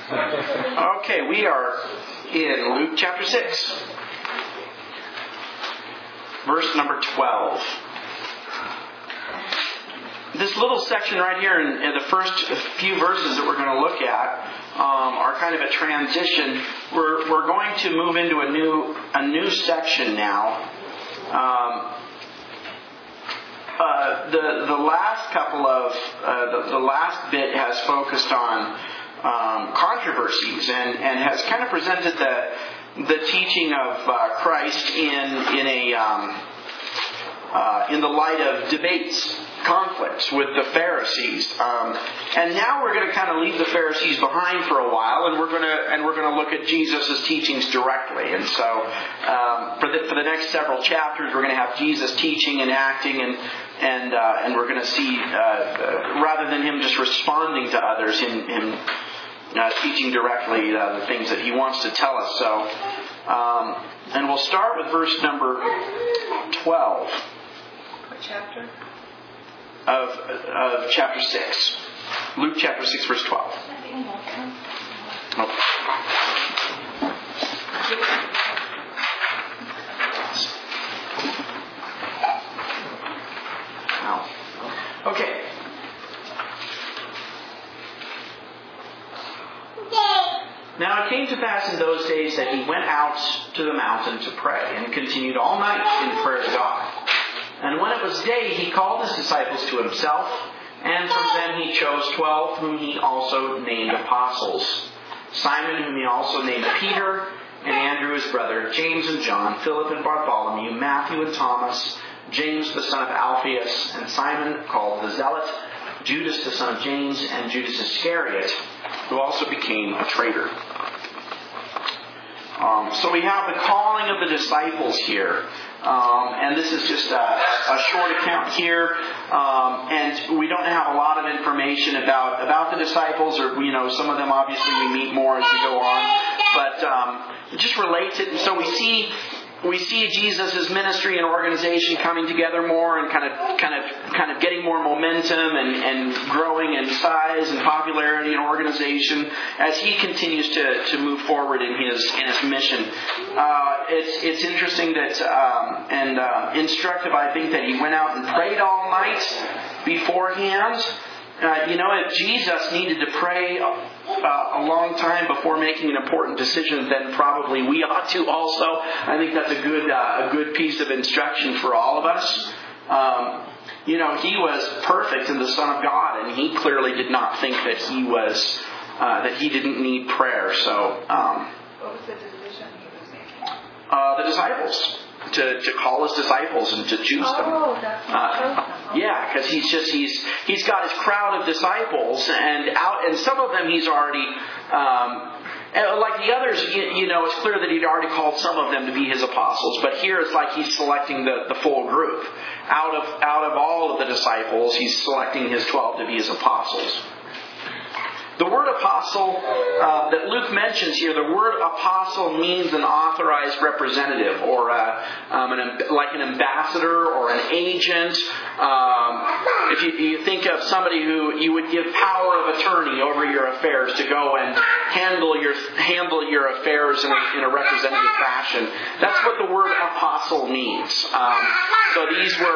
Okay, we are in Luke chapter 6, verse number 12. This little section right here in the first few verses that we're going to look at are kind of a transition. We're going to move into a new section now. The last couple of the last bit has focused on controversies and has kind of presented the teaching of Christ in the light of debates, conflicts with the Pharisees, and now we're going to kind of leave the Pharisees behind for a while, and we're going to look at Jesus' teachings directly. And so, for the next several chapters, we're going to have Jesus teaching and acting, and we're going to see rather than him just responding to others, him teaching directly the things that he wants to tell us. So, and we'll start with verse number 12. What chapter? Of chapter 6. Luke chapter 6, verse 12. Okay. Wow. Okay. Now it came to pass in those days that he went out to the mountain to pray, and continued all night in prayer to God. And when it was day, he called his disciples to himself, and from them he chose 12, whom he also named apostles. Simon, whom he also named Peter, and Andrew his brother, James and John, Philip and Bartholomew, Matthew and Thomas, James the son of Alphaeus, and Simon called the Zealot, Judas the son of James, and Judas Iscariot, who also became a traitor. So we have the calling of the disciples here. And this is just a short account here. And we don't have a lot of information about the disciples, or, some of them obviously we meet more as we go on. But it just relates it. And so we see Jesus' ministry and organization coming together more, and kind of getting more momentum and growing in size and popularity and organization as he continues to move forward in his mission. It's interesting that and instructive, I think, that he went out and prayed all night beforehand. If Jesus needed to pray a long time before making an important decision, then probably we ought to also. I think that's a good piece of instruction for all of us. He was perfect and the Son of God, and he clearly did not think that he didn't need prayer. So, what was the decision he was making? The disciples. To call his disciples and to choose them. Oh, that's yeah, because he's got his crowd of disciples, and some of them he's already like the others. It's clear that he'd already called some of them to be his apostles, but here it's like he's selecting the full group out of all of the disciples. He's selecting his 12 to be his apostles. The word apostle that Luke mentions here, the word apostle means an authorized representative, or like an ambassador or an agent. If you think of somebody who you would give power of attorney over your affairs to go and handle your affairs in a representative fashion, that's what the word apostle means. So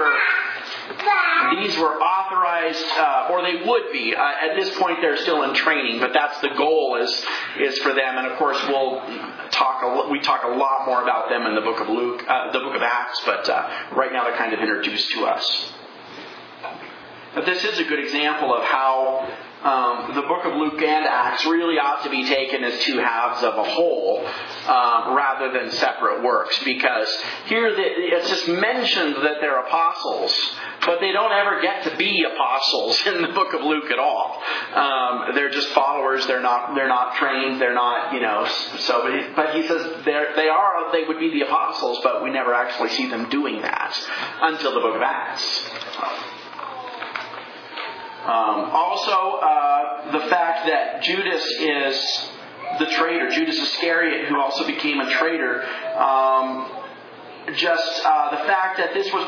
these were authorized, or they would be. At this point, they're still in training, but that's the goal is for them. And of course, we talk a lot more about them in the book of Luke, the book of Acts. But right now, they're kind of introduced to us. But this is a good example of how the book of Luke and Acts really ought to be taken as two halves of a whole, rather than separate works. Because here it's just mentioned that they're apostles, but they don't ever get to be apostles in the book of Luke at all. They're just followers. They're not trained. They're not, So, but he says they would be the apostles, but we never actually see them doing that until the book of Acts. Also, the fact that Judas is the traitor, Judas Iscariot, who also became a traitor, just the fact that this was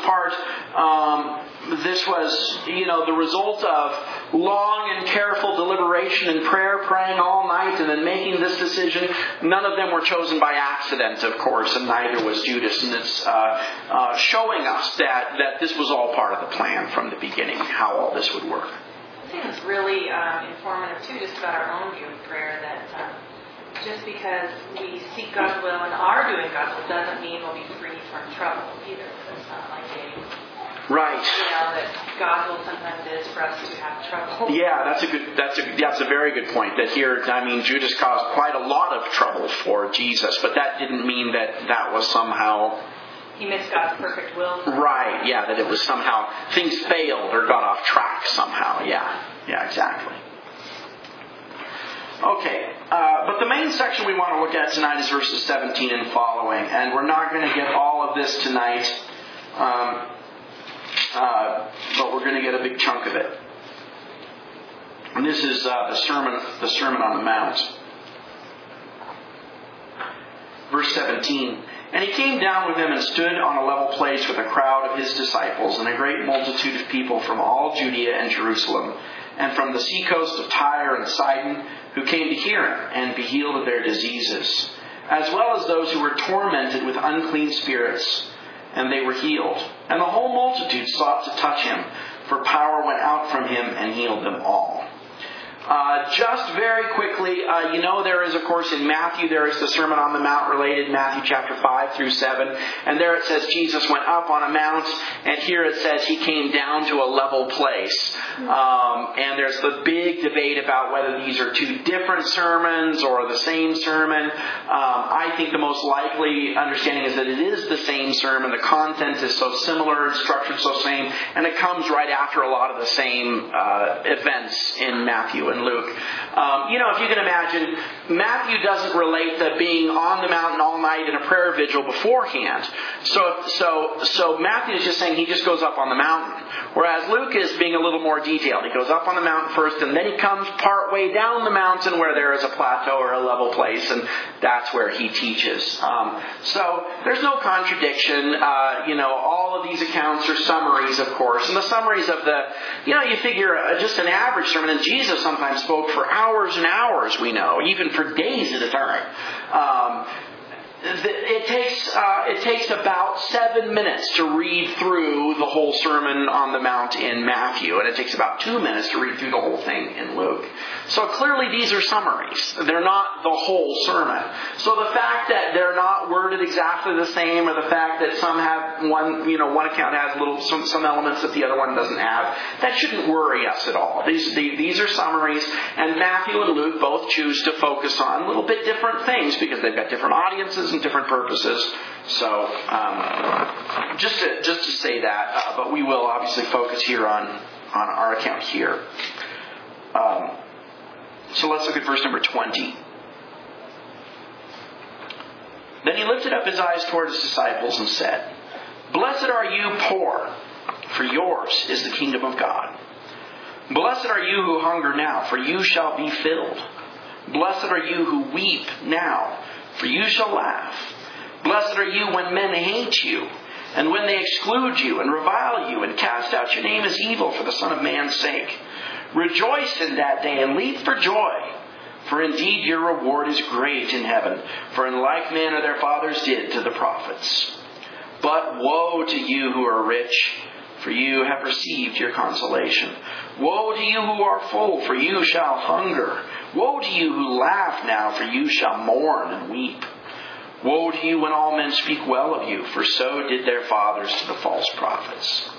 the result of long and careful deliberation and prayer, praying all night, and then making this decision. None of them were chosen by accident, of course, and neither was Judas. And it's showing us that this was all part of the plan from the beginning, how all this would work. I think it's really informative, too, just about our own view of prayer, that just because we seek God's will and are doing God's will doesn't mean we'll be free from trouble either. It's not like dating. Right. That God's will sometimes is for us to have trouble. Yeah, that's a very good point. That here, Judas caused quite a lot of trouble for Jesus, but that didn't mean that was somehow... He missed God's perfect will. Right, yeah, that it was somehow things failed or got off track somehow. Yeah, exactly. Okay, but the main section we want to look at tonight is verses 17 and following, and we're not going to get all of this tonight, but we're going to get a big chunk of it. And this is the Sermon on the Mount. Verse 17. And he came down with them and stood on a level place with a crowd of his disciples and a great multitude of people from all Judea and Jerusalem, and from the seacoast of Tyre and Sidon, who came to hear him and be healed of their diseases, as well as those who were tormented with unclean spirits, and they were healed. And the whole multitude sought to touch him, for power went out from him and healed them all. Just very quickly, there is, of course, in Matthew, there is the Sermon on the Mount related, Matthew chapter 5 through 7. And there it says Jesus went up on a mount, and here it says he came down to a level place. And there's the big debate about whether these are two different sermons or the same sermon. I think the most likely understanding is that it is the same sermon. The content is so similar and structured so same, and it comes right after a lot of the same events in Matthew and Luke. If you can imagine, Matthew doesn't relate the being on the mountain all night in a prayer vigil beforehand. So Matthew is just saying he just goes up on the mountain. Whereas Luke is being a little more detailed. He goes up on the mountain first, and then he comes part way down the mountain where there is a plateau or a level place, and that's where he teaches. So there's no contradiction. All of these accounts are summaries, of course. And the summaries of you figure just an average sermon, and Jesus sometimes spoke for hours and hours, we know, even for days at a time. It takes about 7 minutes to read through the whole Sermon on the Mount in Matthew, and it takes about 2 minutes to read through the whole thing in Luke. So clearly these are summaries. They're not the whole sermon. So the fact that they're not worded exactly the same, or the fact that some have one account has some elements that the other one doesn't have, that shouldn't worry us at all. These are summaries, and Matthew and Luke both choose to focus on a little bit different things because they've got different audiences and different purposes. So just to say that, but we will obviously focus here on our account here. So let's look at verse number 20. Then he lifted up his eyes toward his disciples and said, "Blessed are you poor, for yours is the kingdom of God. Blessed are you who hunger now, for you shall be filled. Blessed are you who weep now, for you shall laugh. Blessed are you when men hate you, and when they exclude you, and revile you, and cast out your name as evil for the Son of Man's sake. Rejoice in that day, and leap for joy. For indeed your reward is great in heaven, for in like manner their fathers did to the prophets. But woe to you who are rich, for you have received your consolation. Woe to you who are full, for you shall hunger. Woe to you who laugh now, for you shall mourn and weep. Woe to you when all men speak well of you, for so did their fathers to the false prophets.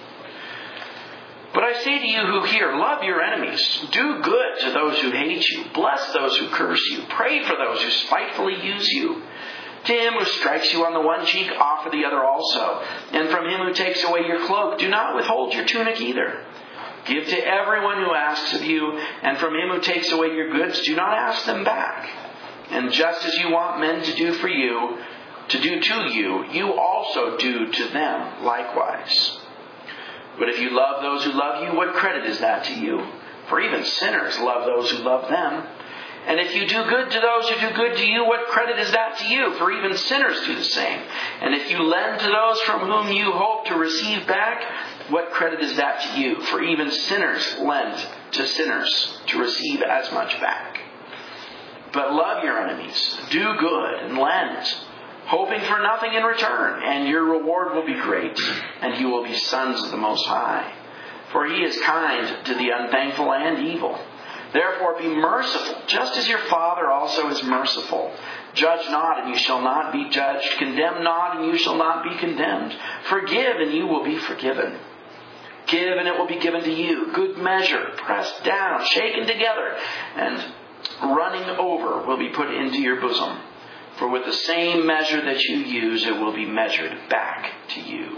But I say to you who hear, love your enemies. Do good to those who hate you. Bless those who curse you. Pray for those who spitefully use you. To him who strikes you on the one cheek, offer the other also. And from him who takes away your cloak, do not withhold your tunic either. Give to everyone who asks of you, and from him who takes away your goods, do not ask them back. And just as you want men to do for you, to do to you, you also do to them likewise. But if you love those who love you, what credit is that to you? For even sinners love those who love them. And if you do good to those who do good to you, what credit is that to you? For even sinners do the same. And if you lend to those from whom you hope to receive back, what credit is that to you? For even sinners lend to sinners to receive as much back. But love your enemies, do good, and lend, hoping for nothing in return, and your reward will be great, and you will be sons of the Most High. For He is kind to the unthankful and evil. Therefore be merciful, just as your Father also is merciful. Judge not, and you shall not be judged. Condemn not, and you shall not be condemned. Forgive, and you will be forgiven. Give, and it will be given to you. Good measure, pressed down, shaken together, and running over will be put into your bosom. For with the same measure that you use, it will be measured back to you.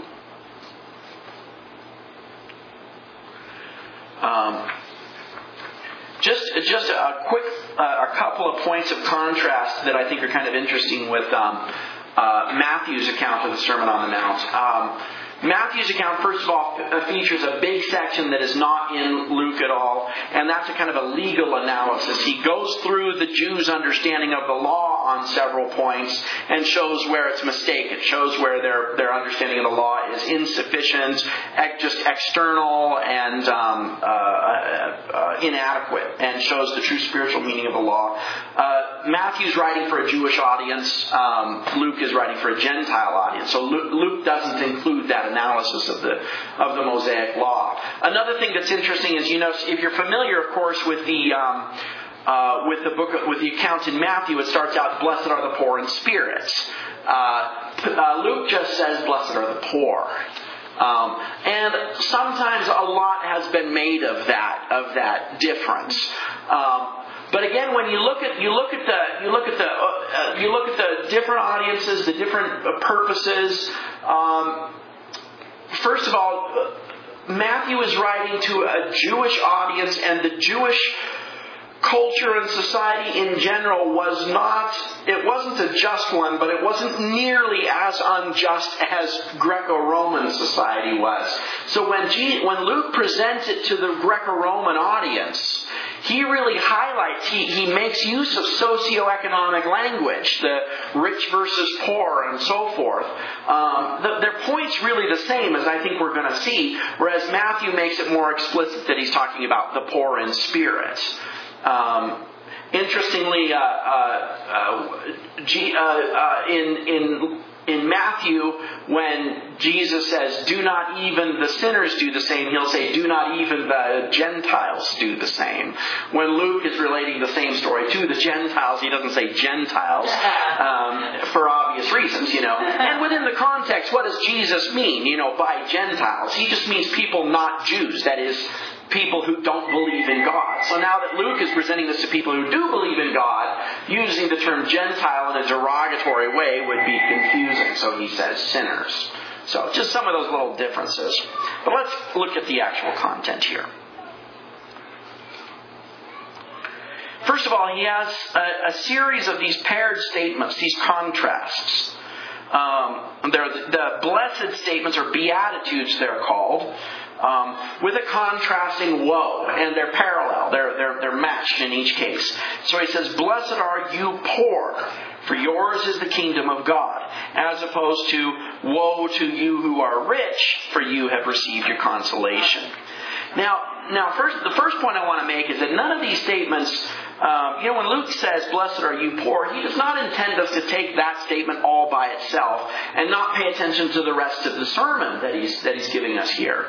Just a quick, a couple of points of contrast that I think are kind of interesting with Matthew's account of the Sermon on the Mount. Matthew's account, first of all, features a big section that is not in Luke at all, and that's a kind of a legal analysis. He goes through the Jews' understanding of the law on several points and shows where it's mistaken. It shows where their understanding of the law is insufficient, just external and inadequate, and shows the true spiritual meaning of the law. Matthew's writing for a Jewish audience. Luke is writing for a Gentile audience. So Luke doesn't include that analysis of the Mosaic law. Another thing that's interesting is, if you're familiar, of course, with the account in Matthew, it starts out, "Blessed are the poor in spirit." Luke just says, "Blessed are the poor." And sometimes a lot has been made of that difference. But again, when you look at the different audiences, the different purposes. First of all, Matthew is writing to a Jewish audience, and the Jewish culture and society in general wasn't a just one, but it wasn't nearly as unjust as Greco-Roman society was. So when Luke presents it to the Greco-Roman audience, he really highlights, he makes use of socioeconomic language, the rich versus poor and so forth. Their point's really the same, as I think we're going to see, whereas Matthew makes it more explicit that he's talking about the poor in spirit. Interestingly, in Matthew, when Jesus says, "Do not even the sinners do the same," he'll say, "Do not even the Gentiles do the same." When Luke is relating the same story to the Gentiles, he doesn't say Gentiles, for obvious reasons, And within the context, what does Jesus mean, by Gentiles? He just means people not Jews, that is, people who don't believe in God. So now that Luke is presenting this to people who do believe in God, using the term Gentile in a derogatory way would be confusing. So he says sinners. So just some of those little differences. But let's look at the actual content here. First of all, he has a series of these paired statements, these contrasts. The blessed statements, or beatitudes they're called, with a contrasting woe, and they're parallel. They're matched in each case. So he says, "Blessed are you poor, for yours is the kingdom of God," as opposed to, "Woe to you who are rich, for you have received your consolation." Now, the first point I want to make is that none of these statements, when Luke says, "Blessed are you poor," he does not intend us to take that statement all by itself and not pay attention to the rest of the sermon that he's giving us here.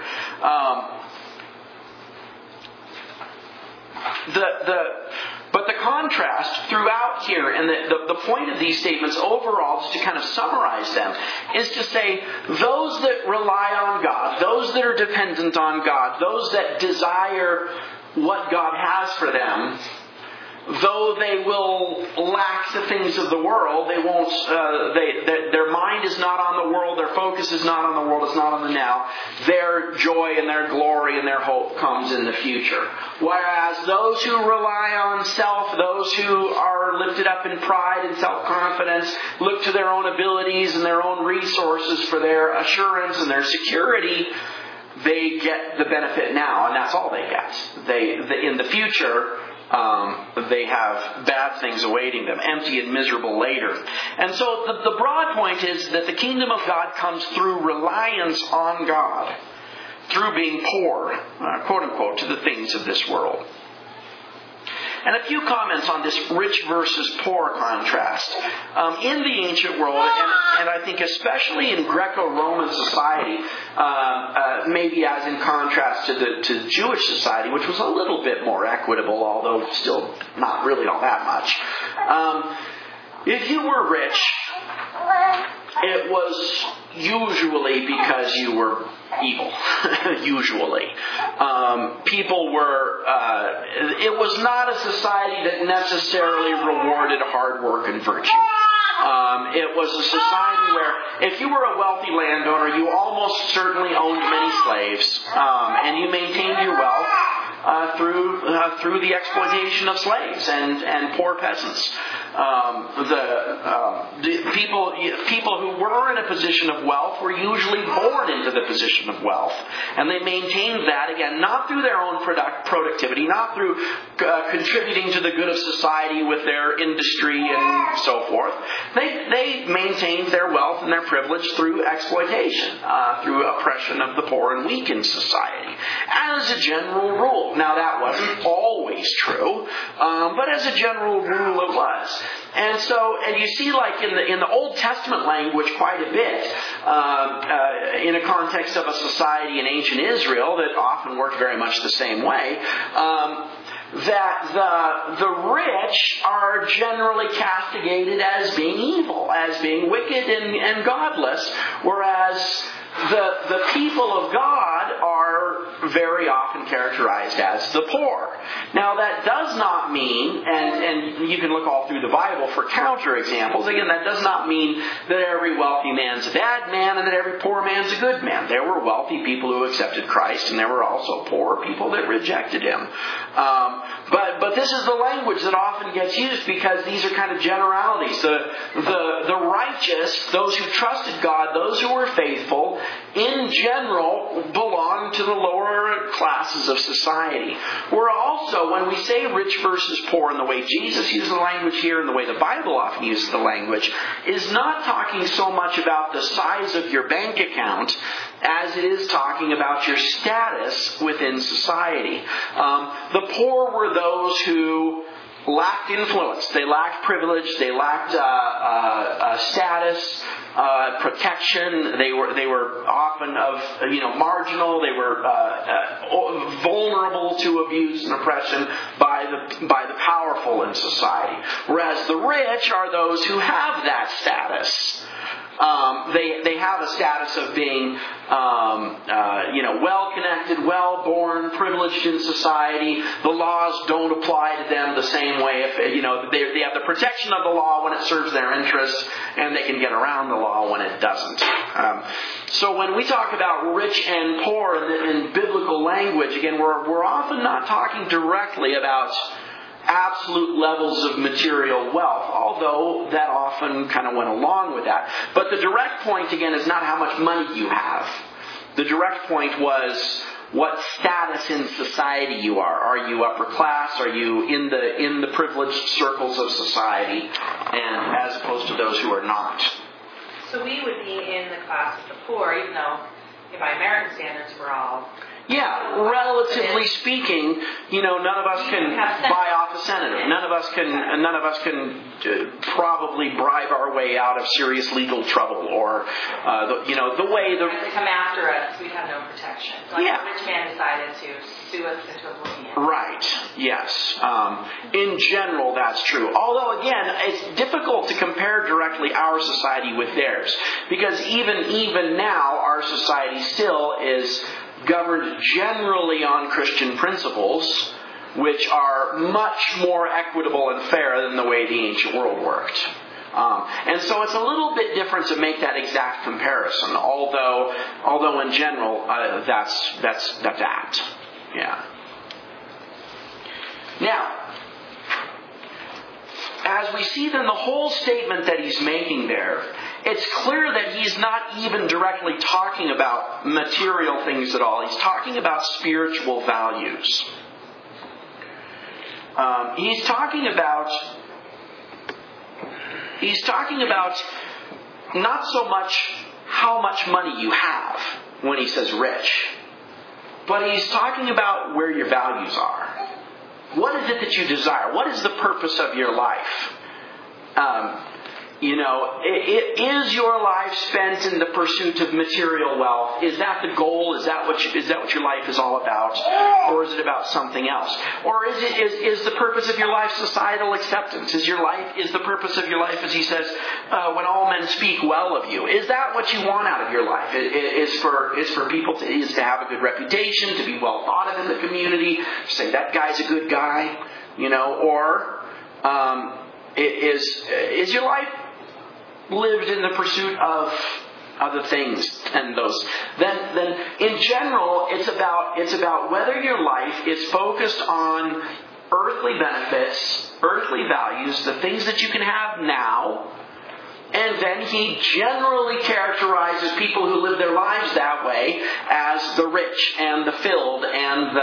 But the contrast throughout here, and the point of these statements overall, just to kind of summarize them, is to say those that rely on God, those that are dependent on God, those that desire what God has for them, though they will lack the things of the world, they won't. Their mind is not on the world. Their focus is not on the world. It's not on the now. Their joy and their glory and their hope comes in the future. Whereas those who rely on self, those who are lifted up in pride and self-confidence, look to their own abilities and their own resources for their assurance and their security, they get the benefit now, and that's all they get. In the future, they have bad things awaiting them, empty and miserable later. And so the broad point is that the kingdom of God comes through reliance on God, through being poor, quote unquote, to the things of this world. And a few comments on this rich versus poor contrast. In the ancient world, and I think especially in Greco-Roman society, maybe as in contrast to Jewish society, which was a little bit more equitable, although still not really all that much. If you were rich, it was usually because you were evil. Usually. People were... it was not a society that necessarily rewarded hard work and virtue. It was a society where if you were a wealthy landowner, you almost certainly owned many slaves, and you maintained your wealth through the exploitation of slaves and poor peasants. The people who were in a position of wealth were usually born into the position of wealth, and they maintained that, again, not through their own productivity, not through contributing to the good of society with their industry and so forth. They maintained their wealth and their privilege through exploitation, through oppression of the poor and weak in society, as a general rule. Now, that wasn't always true, but as a general rule it was. And so, and you see, like in the Old Testament language quite a bit, in a context of a society in ancient Israel that often worked very much the same way, that the rich are generally castigated as being evil, as being wicked and godless, whereas the people of God are very often characterized as the poor. Now, that does not mean, and you can look all through the Bible for counter examples, again, that does not mean that every wealthy man's a bad man and that every poor man's a good man. There were wealthy people who accepted Christ, and there were also poor people that rejected Him. But this is the language that often gets used because these are kind of generalities. The righteous, those who trusted God, those who were faithful, in general belong to the lower classes of society. We're also, when we say rich versus poor, and the way Jesus uses the language here and the way the Bible often uses the language, is not talking so much about the size of your bank account as it is talking about your status within society. The poor were those who lacked influence. They lacked privilege. They lacked status, protection. They were often marginal. They were vulnerable to abuse and oppression by the powerful in society. Whereas the rich are those who have that status. They have a status of being, well-connected, well-born, privileged in society. The laws don't apply to them the same way. If they have the protection of the law when it serves their interests, and they can get around the law when it doesn't. So when we talk about rich and poor in biblical language, again, we're often not talking directly about absolute levels of material wealth, although that often kind of went along with that. But the direct point, again, is not how much money you have. The direct point was what status in society you are. Are you upper class? Are you in the privileged circles of society, and as opposed to those who are not? So we would be in the class of the poor, even though by American standards we're all... Yeah, relatively speaking, none of us can buy off a senator. None of us can probably bribe our way out of serious legal trouble, or the way the if they come after us, we have no protection. Like a rich man decided to sue us into oblivion. Right. Yes. In general, that's true. Although, again, it's difficult to compare directly our society with theirs, because even now, our society still is governed generally on Christian principles, which are much more equitable and fair than the way the ancient world worked. And so it's a little bit different to make that exact comparison, although in general that's apt. Yeah. Now, as we see then the whole statement that he's making there, it's clear that he's not even directly talking about material things at all. He's talking about spiritual values. He's talking about not so much how much money you have when he says rich, but he's talking about where your values are. What is it that you desire? What is the purpose of your life? Is your life spent in the pursuit of material wealth? Is that the goal? Is that what your life is all about? Or is it about something else? Or is the purpose of your life societal acceptance? Is the purpose of your life, as he says, when all men speak well of you? Is that what you want out of your life? Is for people to have a good reputation, to be well thought of in the community, to say that guy's a good guy, or is your life lived in the pursuit of other things and those? Then in general, it's about whether your life is focused on earthly benefits, earthly values, the things that you can have now. And then he generally characterizes people who live their lives that way as the rich and the filled and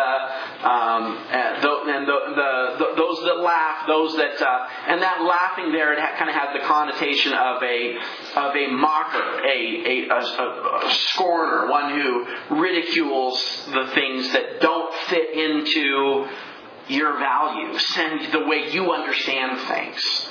those that laugh, those that and that laughing there, it kind of has the connotation of a mocker, a scorner, one who ridicules the things that don't fit into your values and the way you understand things.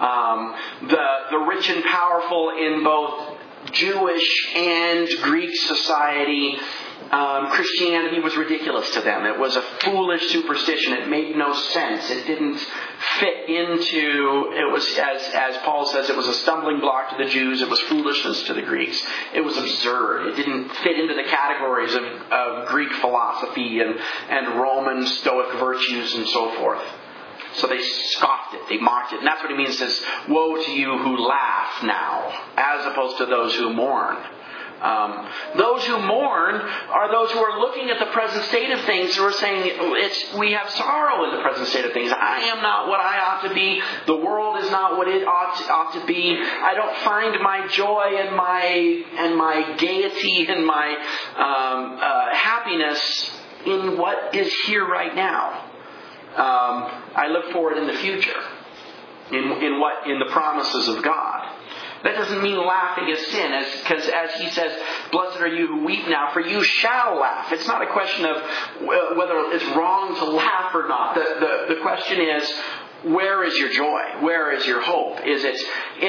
The rich and powerful in both Jewish and Greek society, Christianity was ridiculous to them. It was a foolish superstition. It made no sense. It didn't fit into, it was, as Paul says, it was a stumbling block to the Jews. It was foolishness to the Greeks. It was absurd. It didn't fit into the categories of Greek philosophy and Roman Stoic virtues and so forth. So they scoffed it, they mocked it. And that's what he means, says, woe to you who laugh now, as opposed to those who mourn. Those who mourn are those who are looking at the present state of things, who are saying, we have sorrow in the present state of things. I am not what I ought to be. The world is not what it ought to be. I don't find my joy and my gaiety and my happiness in what is here right now. I look forward in the future, in the promises of God. That doesn't mean laughing is sin, because as he says, blessed are you who weep now, for you shall laugh. It's not a question of whether it's wrong to laugh or not. The question is, where is your joy? Where is your hope? Is it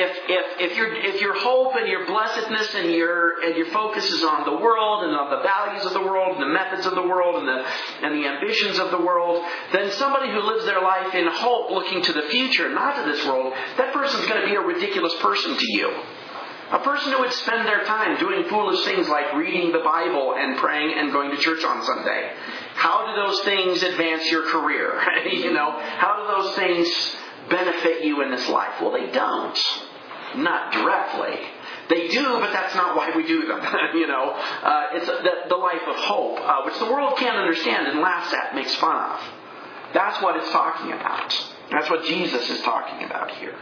if your hope and your blessedness and your focus is on the world and on the values of the world and the methods of the world and the ambitions of the world, then somebody who lives their life in hope, looking to the future, not to this world, that person's going to be a ridiculous person to you. A person who would spend their time doing foolish things like reading the Bible and praying and going to church on Sunday. How do those things advance your career? How do those things benefit you in this life? Well, they don't. Not directly. They do, but that's not why we do them. It's the life of hope, which the world can't understand and laughs at, makes fun of. That's what it's talking about. That's what Jesus is talking about here.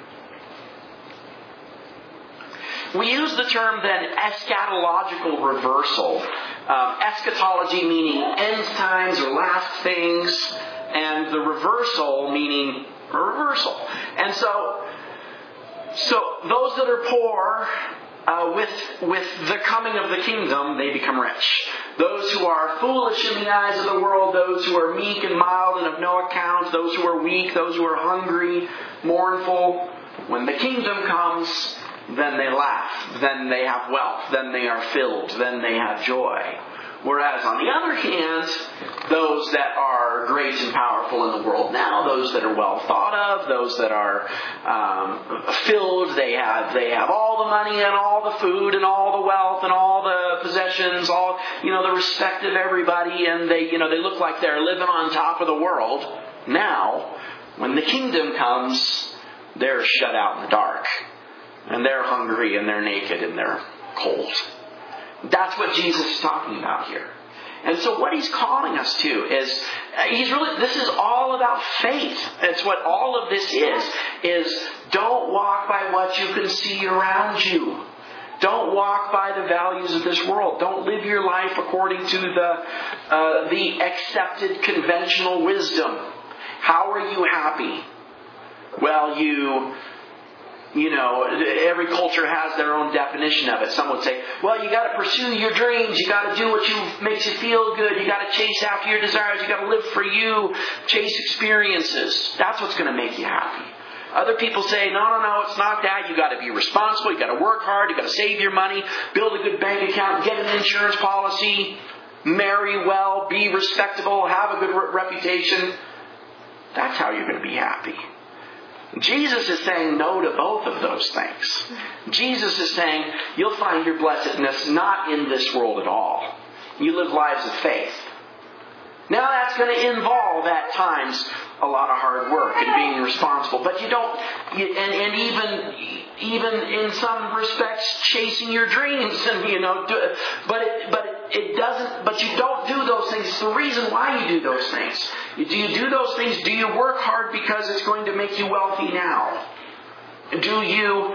We use the term then eschatological reversal. Eschatology meaning end times or last things, and the reversal meaning a reversal. And so those that are poor, with the coming of the kingdom, they become rich. Those who are foolish in the eyes of the world, those who are meek and mild and of no account, those who are weak, those who are hungry, mournful, when the kingdom comes, then they laugh, then they have wealth, then they are filled, then they have joy. Whereas on the other hand, those that are great and powerful in the world now, those that are well thought of, those that are filled, they have all the money and all the food and all the wealth and all the possessions, all the respect of everybody, and they look like they're living on top of the world. Now, when the kingdom comes, they're shut out in the dark. And they're hungry and they're naked and they're cold. That's what Jesus is talking about here. And so what he's calling us to is, this is all about faith. It's what all of this is don't walk by what you can see around you. Don't walk by the values of this world. Don't live your life according to the accepted conventional wisdom. How are you happy? Well, every culture has their own definition of it. Some would say, well, you got to pursue your dreams. You got to do what makes you feel good. You got to chase after your desires. You got to live for you. Chase experiences. That's what's going to make you happy. Other people say, no, it's not that. You got to be responsible. You got to work hard. You got to save your money. Build a good bank account. Get an insurance policy. Marry well. Be respectable. Have a good reputation. That's how you're going to be happy. Jesus is saying no to both of those things. Jesus is saying you'll find your blessedness not in this world at all. You live lives of faith. Now that's going to involve at times a lot of hard work and being responsible. But you don't, and even in some respects, chasing your dreams, and but you don't do those things. It's the reason why you do those things. Do you do those things? Do you work hard because it's going to make you wealthy now? Do you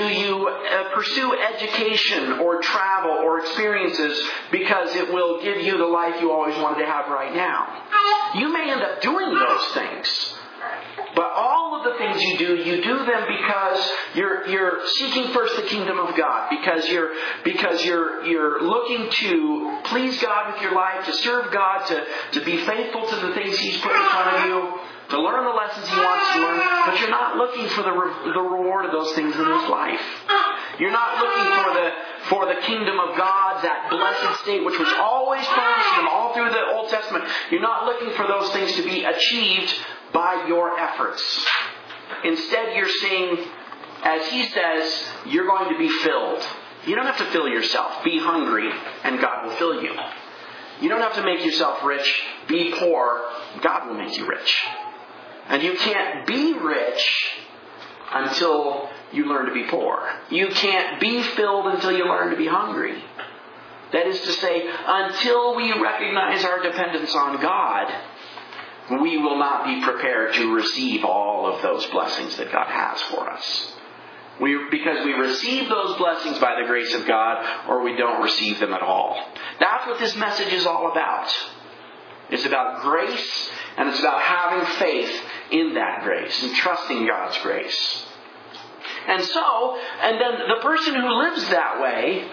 pursue education or travel or experiences because it will give you the life you always wanted to have right now? You may end up doing those things. But all of the things you do them because you're seeking first the kingdom of God, because you're looking to please God with your life, to serve God, to be faithful to the things He's put in front of you, to learn the lessons He wants to learn. But you're not looking for the reward of those things in this life. You're not looking for the kingdom of God, that blessed state which was always promised to them all through the Old Testament. You're not looking for those things to be achieved by your efforts. Instead, you're seeing, as He says, you're going to be filled. You don't have to fill yourself. Be hungry, and God will fill you. You don't have to make yourself rich. Be poor. God will make you rich. And you can't be rich until you learn to be poor. You can't be filled until you learn to be hungry. That is to say, until we recognize our dependence on God, we will not be prepared to receive all of those blessings that God has for us. Because we receive those blessings by the grace of God, or we don't receive them at all. That's what this message is all about. It's about grace, and it's about having faith in that grace and trusting God's grace. And then the person who lives that way,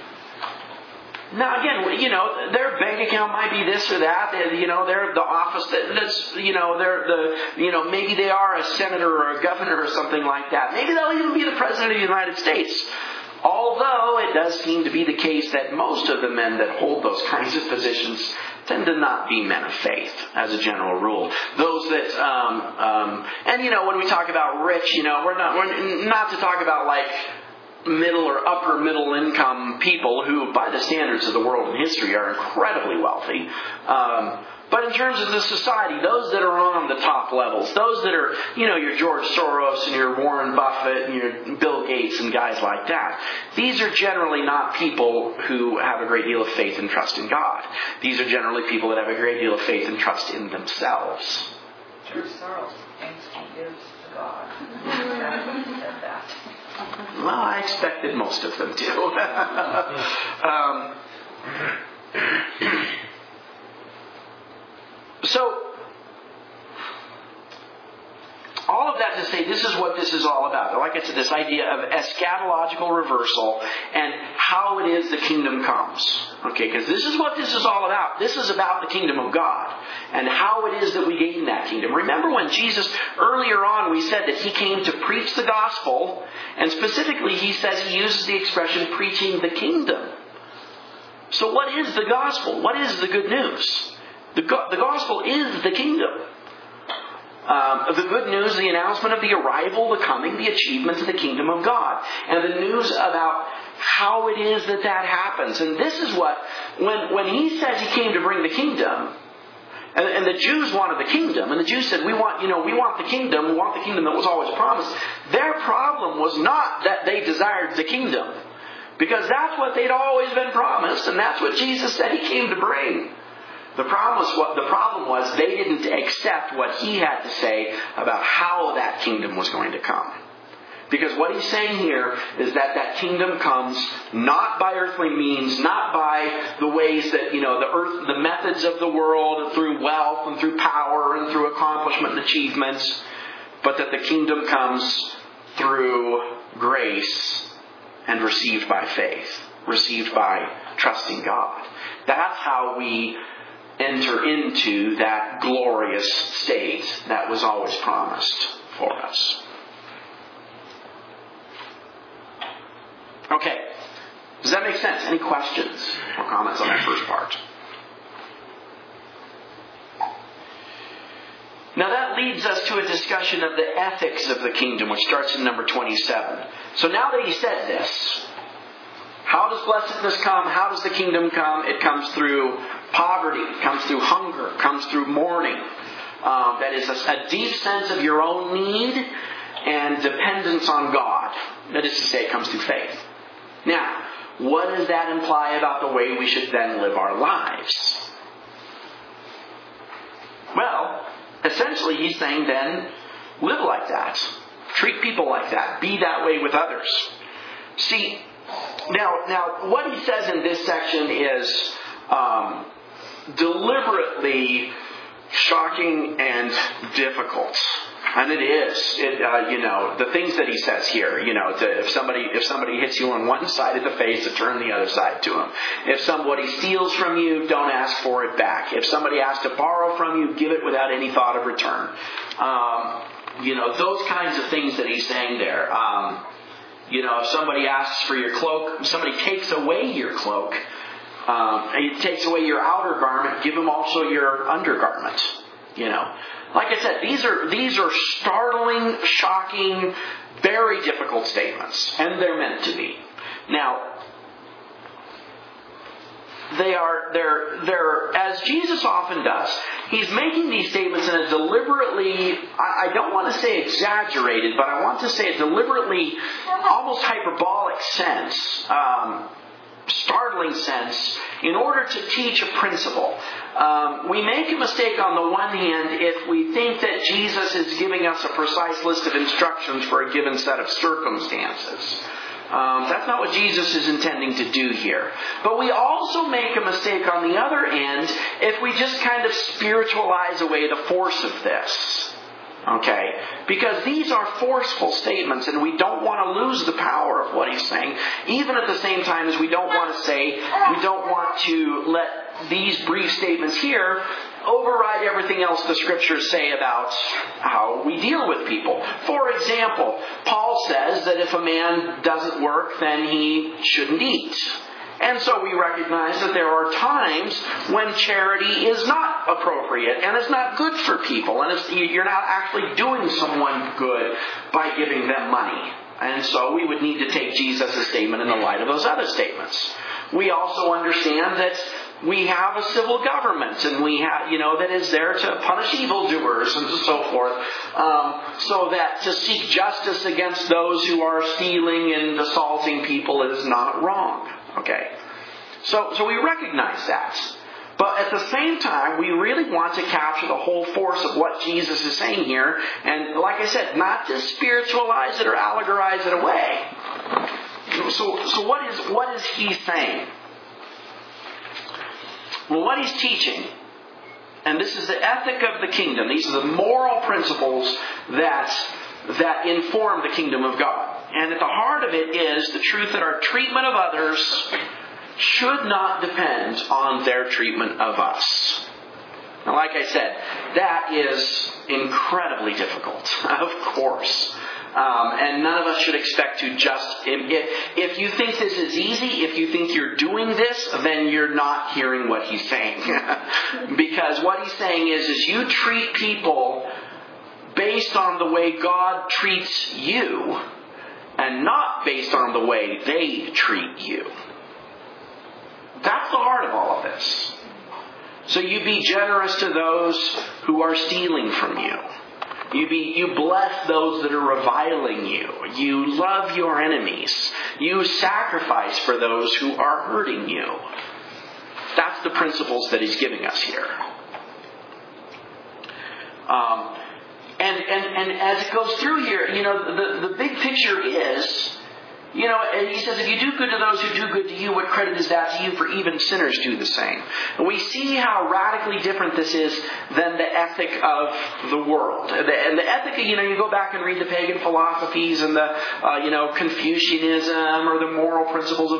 now again, their bank account might be this or that. They're the office that's, maybe they are a senator or a governor or something like that. Maybe they'll even be the president of the United States. Although it does seem to be the case that most of the men that hold those kinds of positions tend to not be men of faith, as a general rule. Those that, when we talk about rich, we're not to talk about like middle or upper middle income people who, by the standards of the world and history, are incredibly wealthy. But in terms of the society, those that are on the top levels, those that are, your George Soros and your Warren Buffett and your Bill Gates and guys like that, these are generally not people who have a great deal of faith and trust in God. These are generally people that have a great deal of faith and trust in themselves. George Soros thinks he is God. Said that. Well, I expected most of them to. So, all of that to say, this is what this is all about. Like I said, this idea of eschatological reversal and how it is the kingdom comes. Okay, because this is what this is all about. This is about the kingdom of God and how it is that we gain that kingdom. Remember when Jesus, earlier on, we said that He came to preach the gospel, and specifically He says He uses the expression preaching the kingdom. So what is the gospel? What is the good news? The gospel is the kingdom. The good news, the announcement of the arrival, the coming, the achievement of the kingdom of God. And the news about how it is that happens. And this is what, when He says He came to bring the kingdom, and the Jews wanted the kingdom, and the Jews said, we want the kingdom that was always promised. Their problem was not that they desired the kingdom, because that's what they'd always been promised, and that's what Jesus said He came to bring. The problem was they didn't accept what He had to say about how that kingdom was going to come. Because what he's saying here is that kingdom comes not by earthly means, not by the ways that, the methods of the world, through wealth and through power and through accomplishment and achievements, but that the kingdom comes through grace and received by faith, received by trusting God. That's how we enter into that glorious state that was always promised for us. Okay. Does that make sense? Any questions or comments on that first part? Now that leads us to a discussion of the ethics of the kingdom, which starts in number 27. So now that he said this, how does blessedness come? How does the kingdom come? It comes through poverty. It comes through hunger. It comes through mourning. That is a deep sense of your own need and dependence on God. That is to say, it comes through faith. Now, what does that imply about the way we should then live our lives? Well, essentially he's saying then, live like that. Treat people like that. Be that way with others. See, now what he says in this section is deliberately shocking and difficult. And it is. The things that he says here, if somebody hits you on one side of the face, to turn the other side to him. If somebody steals from you, don't ask for it back. If somebody asks to borrow from you, give it without any thought of return. Those kinds of things that he's saying there. If somebody asks for your cloak, if somebody takes away your cloak, he takes away your outer garment, give him also your undergarment. Like I said, these are startling, shocking, very difficult statements, and they're meant to be. Now, they're as Jesus often does. He's making these statements in a deliberately, I don't want to say exaggerated, but I want to say a deliberately, almost hyperbolic sense. Startling sense, in order to teach a principle. We make a mistake on the one hand if we think that Jesus is giving us a precise list of instructions for a given set of circumstances. That's not what Jesus is intending to do here. But we also make a mistake on the other end if we just kind of spiritualize away the force of this. Okay? Because these are forceful statements and we don't want to lose the power of what he's saying. Even at the same time as we don't want to let these brief statements here override everything else the Scriptures say about how we deal with people. For example, Paul says that if a man doesn't work, then he shouldn't eat. And so we recognize that there are times when charity is not appropriate and it's not good for people. And you're not actually doing someone good by giving them money. And so we would need to take Jesus' statement in the light of those other statements. We also understand that we have a civil government and we have, that is there to punish evildoers and so forth. So that to seek justice against those who are stealing and assaulting people is not wrong. Okay, so we recognize that. But at the same time, we really want to capture the whole force of what Jesus is saying here. And like I said, not to spiritualize it or allegorize it away. So what is he saying? Well, what he's teaching, and this is the ethic of the kingdom. These are the moral principles that inform the kingdom of God. And at the heart of it is the truth that our treatment of others should not depend on their treatment of us. Now, like I said, that is incredibly difficult, of course. And none of us should expect to just... If you think this is easy, if you think you're doing this, then you're not hearing what he's saying. Because what he's saying is you treat people based on the way God treats you, and not based on the way they treat you. That's the heart of all of this. So you be generous to those who are stealing from you. You bless those that are reviling you. You love your enemies. You sacrifice for those who are hurting you. That's the principles that he's giving us here. And as it goes through here, the big picture is, and he says, if you do good to those who do good to you, what credit is that to you? For even sinners do the same. And we see how radically different this is than the ethic of the world. And the ethic, you go back and read the pagan philosophies and the, Confucianism or the moral principles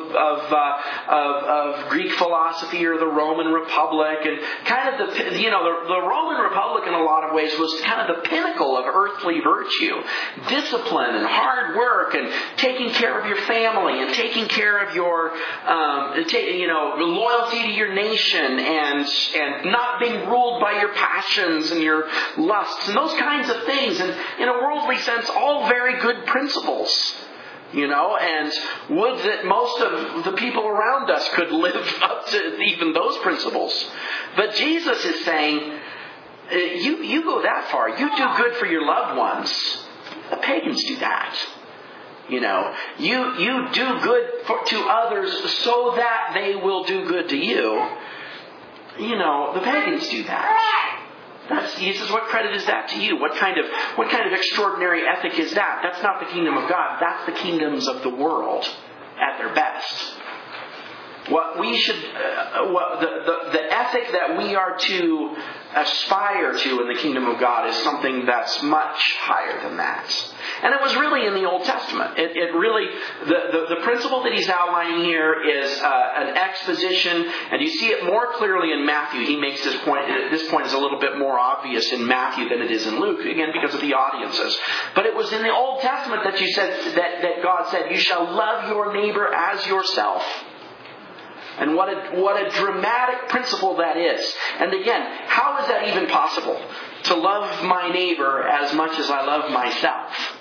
of Greek philosophy or the Roman Republic. And kind of the Roman Republic in a lot of ways was kind of the pinnacle of earthly virtue. Discipline and hard work and taking care of your family and taking care of your, loyalty to your nation and not being ruled by your passions and your lusts and those kinds of things. And in a worldly sense, all very good principles. And would that most of the people around us could live up to even those principles. But Jesus is saying, you go that far. You do good for your loved ones. The pagans do that. You do good to others so that they will do good to you. The pagans do that. He says, what credit is that to you? What kind of extraordinary ethic is that? That's not the kingdom of God. That's the kingdoms of the world at their best. What we should, the ethic that we are to aspire to in the kingdom of God is something that's much higher than that. And it was really in the Old Testament. It really, the principle that he's outlining here is an exposition, and you see it more clearly in Matthew. He makes this point. This point is a little bit more obvious in Matthew than it is in Luke, again because of the audiences. But it was in the Old Testament that you said that God said, "You shall love your neighbor as yourself." And what a dramatic principle that is. And again, how is that even possible? To love my neighbor as much as I love myself.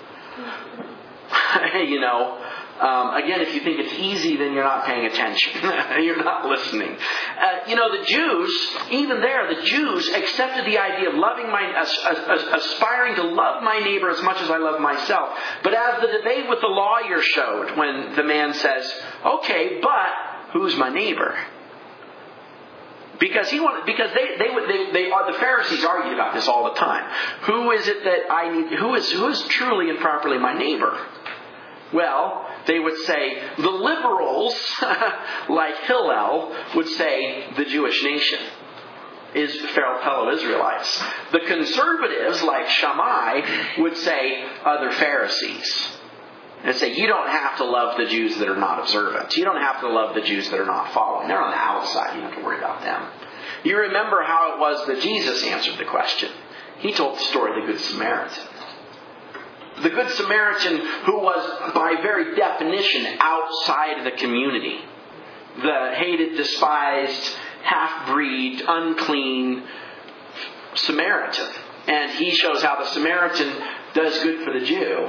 Again, if you think it's easy, then you're not paying attention. You're not listening. The Jews, even there, the Jews accepted the idea of aspiring to love my neighbor as much as I love myself. But as the debate with the lawyer showed, when the man says, "Okay, but who's my neighbor?" Because the Pharisees argued about this all the time. Who is it that I need? Who is truly and properly my neighbor? Well, they would say the liberals, like Hillel, would say the Jewish nation is fellow Israelites. The conservatives, like Shammai, would say other Pharisees. And say, you don't have to love the Jews that are not observant. You don't have to love the Jews that are not following. They're on the outside. You don't have to worry about them. You remember how it was that Jesus answered the question. He told the story of the Good Samaritan. The Good Samaritan who was, by very definition, outside of the community. The hated, despised, half-breed, unclean Samaritan. And he shows how the Samaritan does good for the Jew.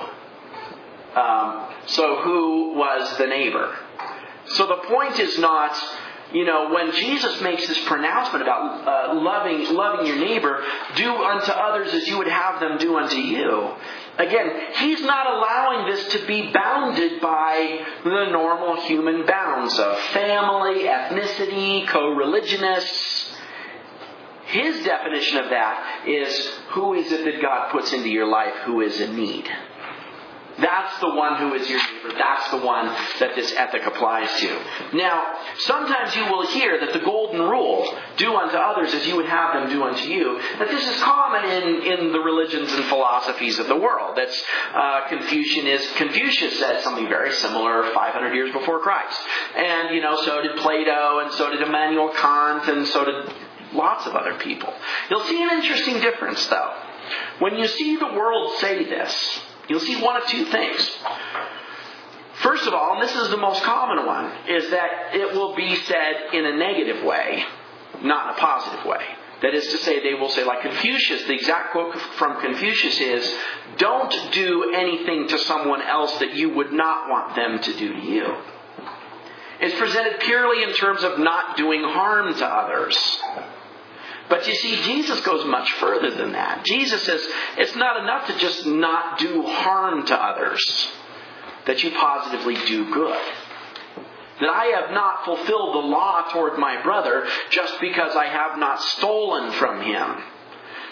So who was the neighbor? So the point is not, when Jesus makes this pronouncement about loving your neighbor, do unto others as you would have them do unto you. Again, he's not allowing this to be bounded by the normal human bounds of family, ethnicity, co-religionists. His definition of that is, who is it that God puts into your life who is in need? That's the one who is your neighbor. That's the one that this ethic applies to. Now, sometimes you will hear that the golden rule, do unto others as you would have them do unto you, that this is common in the religions and philosophies of the world. That's Confucius said something very similar 500 years before Christ. And, so did Plato, and so did Immanuel Kant, and so did lots of other people. You'll see an interesting difference, though. When you see the world say this, you'll see one of two things. First of all, and this is the most common one, is that it will be said in a negative way, not in a positive way. That is to say, they will say, like Confucius, the exact quote from Confucius is, don't do anything to someone else that you would not want them to do to you. It's presented purely in terms of not doing harm to others. But you see, Jesus goes much further than that. Jesus says it's not enough to just not do harm to others, that you positively do good. That I have not fulfilled the law toward my brother just because I have not stolen from him.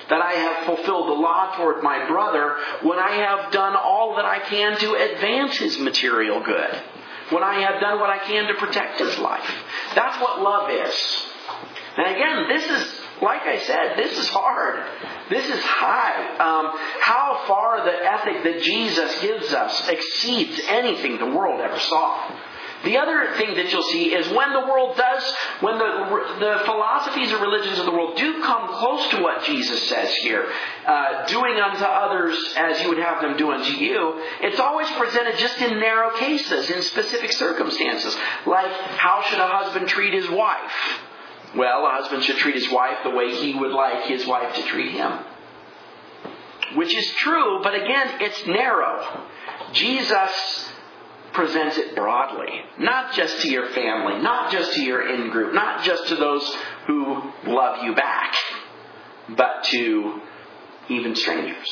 that I have fulfilled the law toward my brother when I have done all that I can to advance his material good, when I have done what I can to protect his life. That's what love is. And again, this is, like I said, this is hard. This is high. How far the ethic that Jesus gives us exceeds anything the world ever saw. The other thing that you'll see is when the world does, when the philosophies or religions of the world do come close to what Jesus says here, doing unto others as you would have them do unto you, it's always presented just in narrow cases, in specific circumstances. Like, how should a husband treat his wife? Well, a husband should treat his wife the way he would like his wife to treat him. Which is true, but again, it's narrow. Jesus presents it broadly. Not just to your family, not just to your in-group, not just to those who love you back, but to even strangers.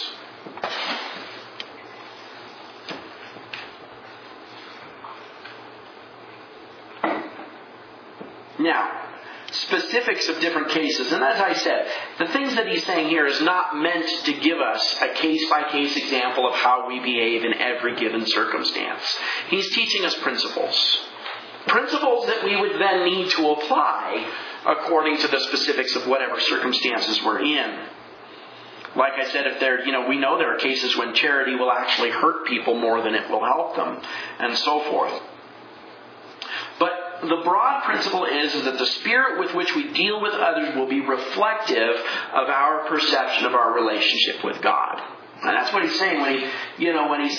Now, specifics of different cases. And as I said, the things that he's saying here is not meant to give us a case-by-case example of how we behave in every given circumstance. He's teaching us principles. Principles that we would then need to apply according to the specifics of whatever circumstances we're in. Like I said, we know there are cases when charity will actually hurt people more than it will help them, and so forth. But the broad principle is that the spirit with which we deal with others will be reflective of our perception of our relationship with God. And that's what he's saying when he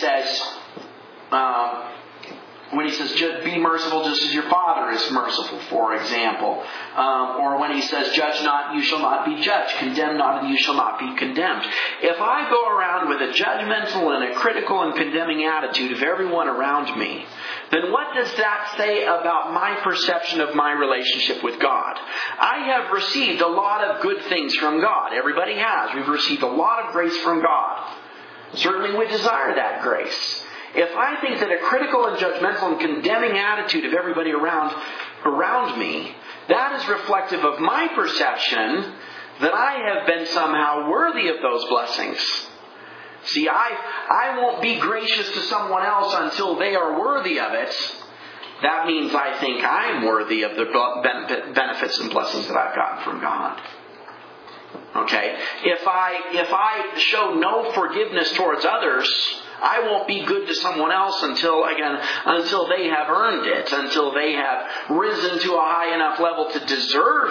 says, be merciful just as your Father is merciful, for example. Or when he says, judge not, you shall not be judged. Condemn not, and you shall not be condemned. If I go around with a judgmental and a critical and condemning attitude of everyone around me, then what does that say about my perception of my relationship with God? I have received a lot of good things from God. Everybody has. We've received a lot of grace from God. Certainly we desire that grace. If I think that a critical and judgmental and condemning attitude of everybody around me, that is reflective of my perception that I have been somehow worthy of those blessings. See, I won't be gracious to someone else until they are worthy of it. That means I think I'm worthy of the benefits and blessings that I've gotten from God. Okay? If I show no forgiveness towards others, I won't be good to someone else until they have earned it, until they have risen to a high enough level to deserve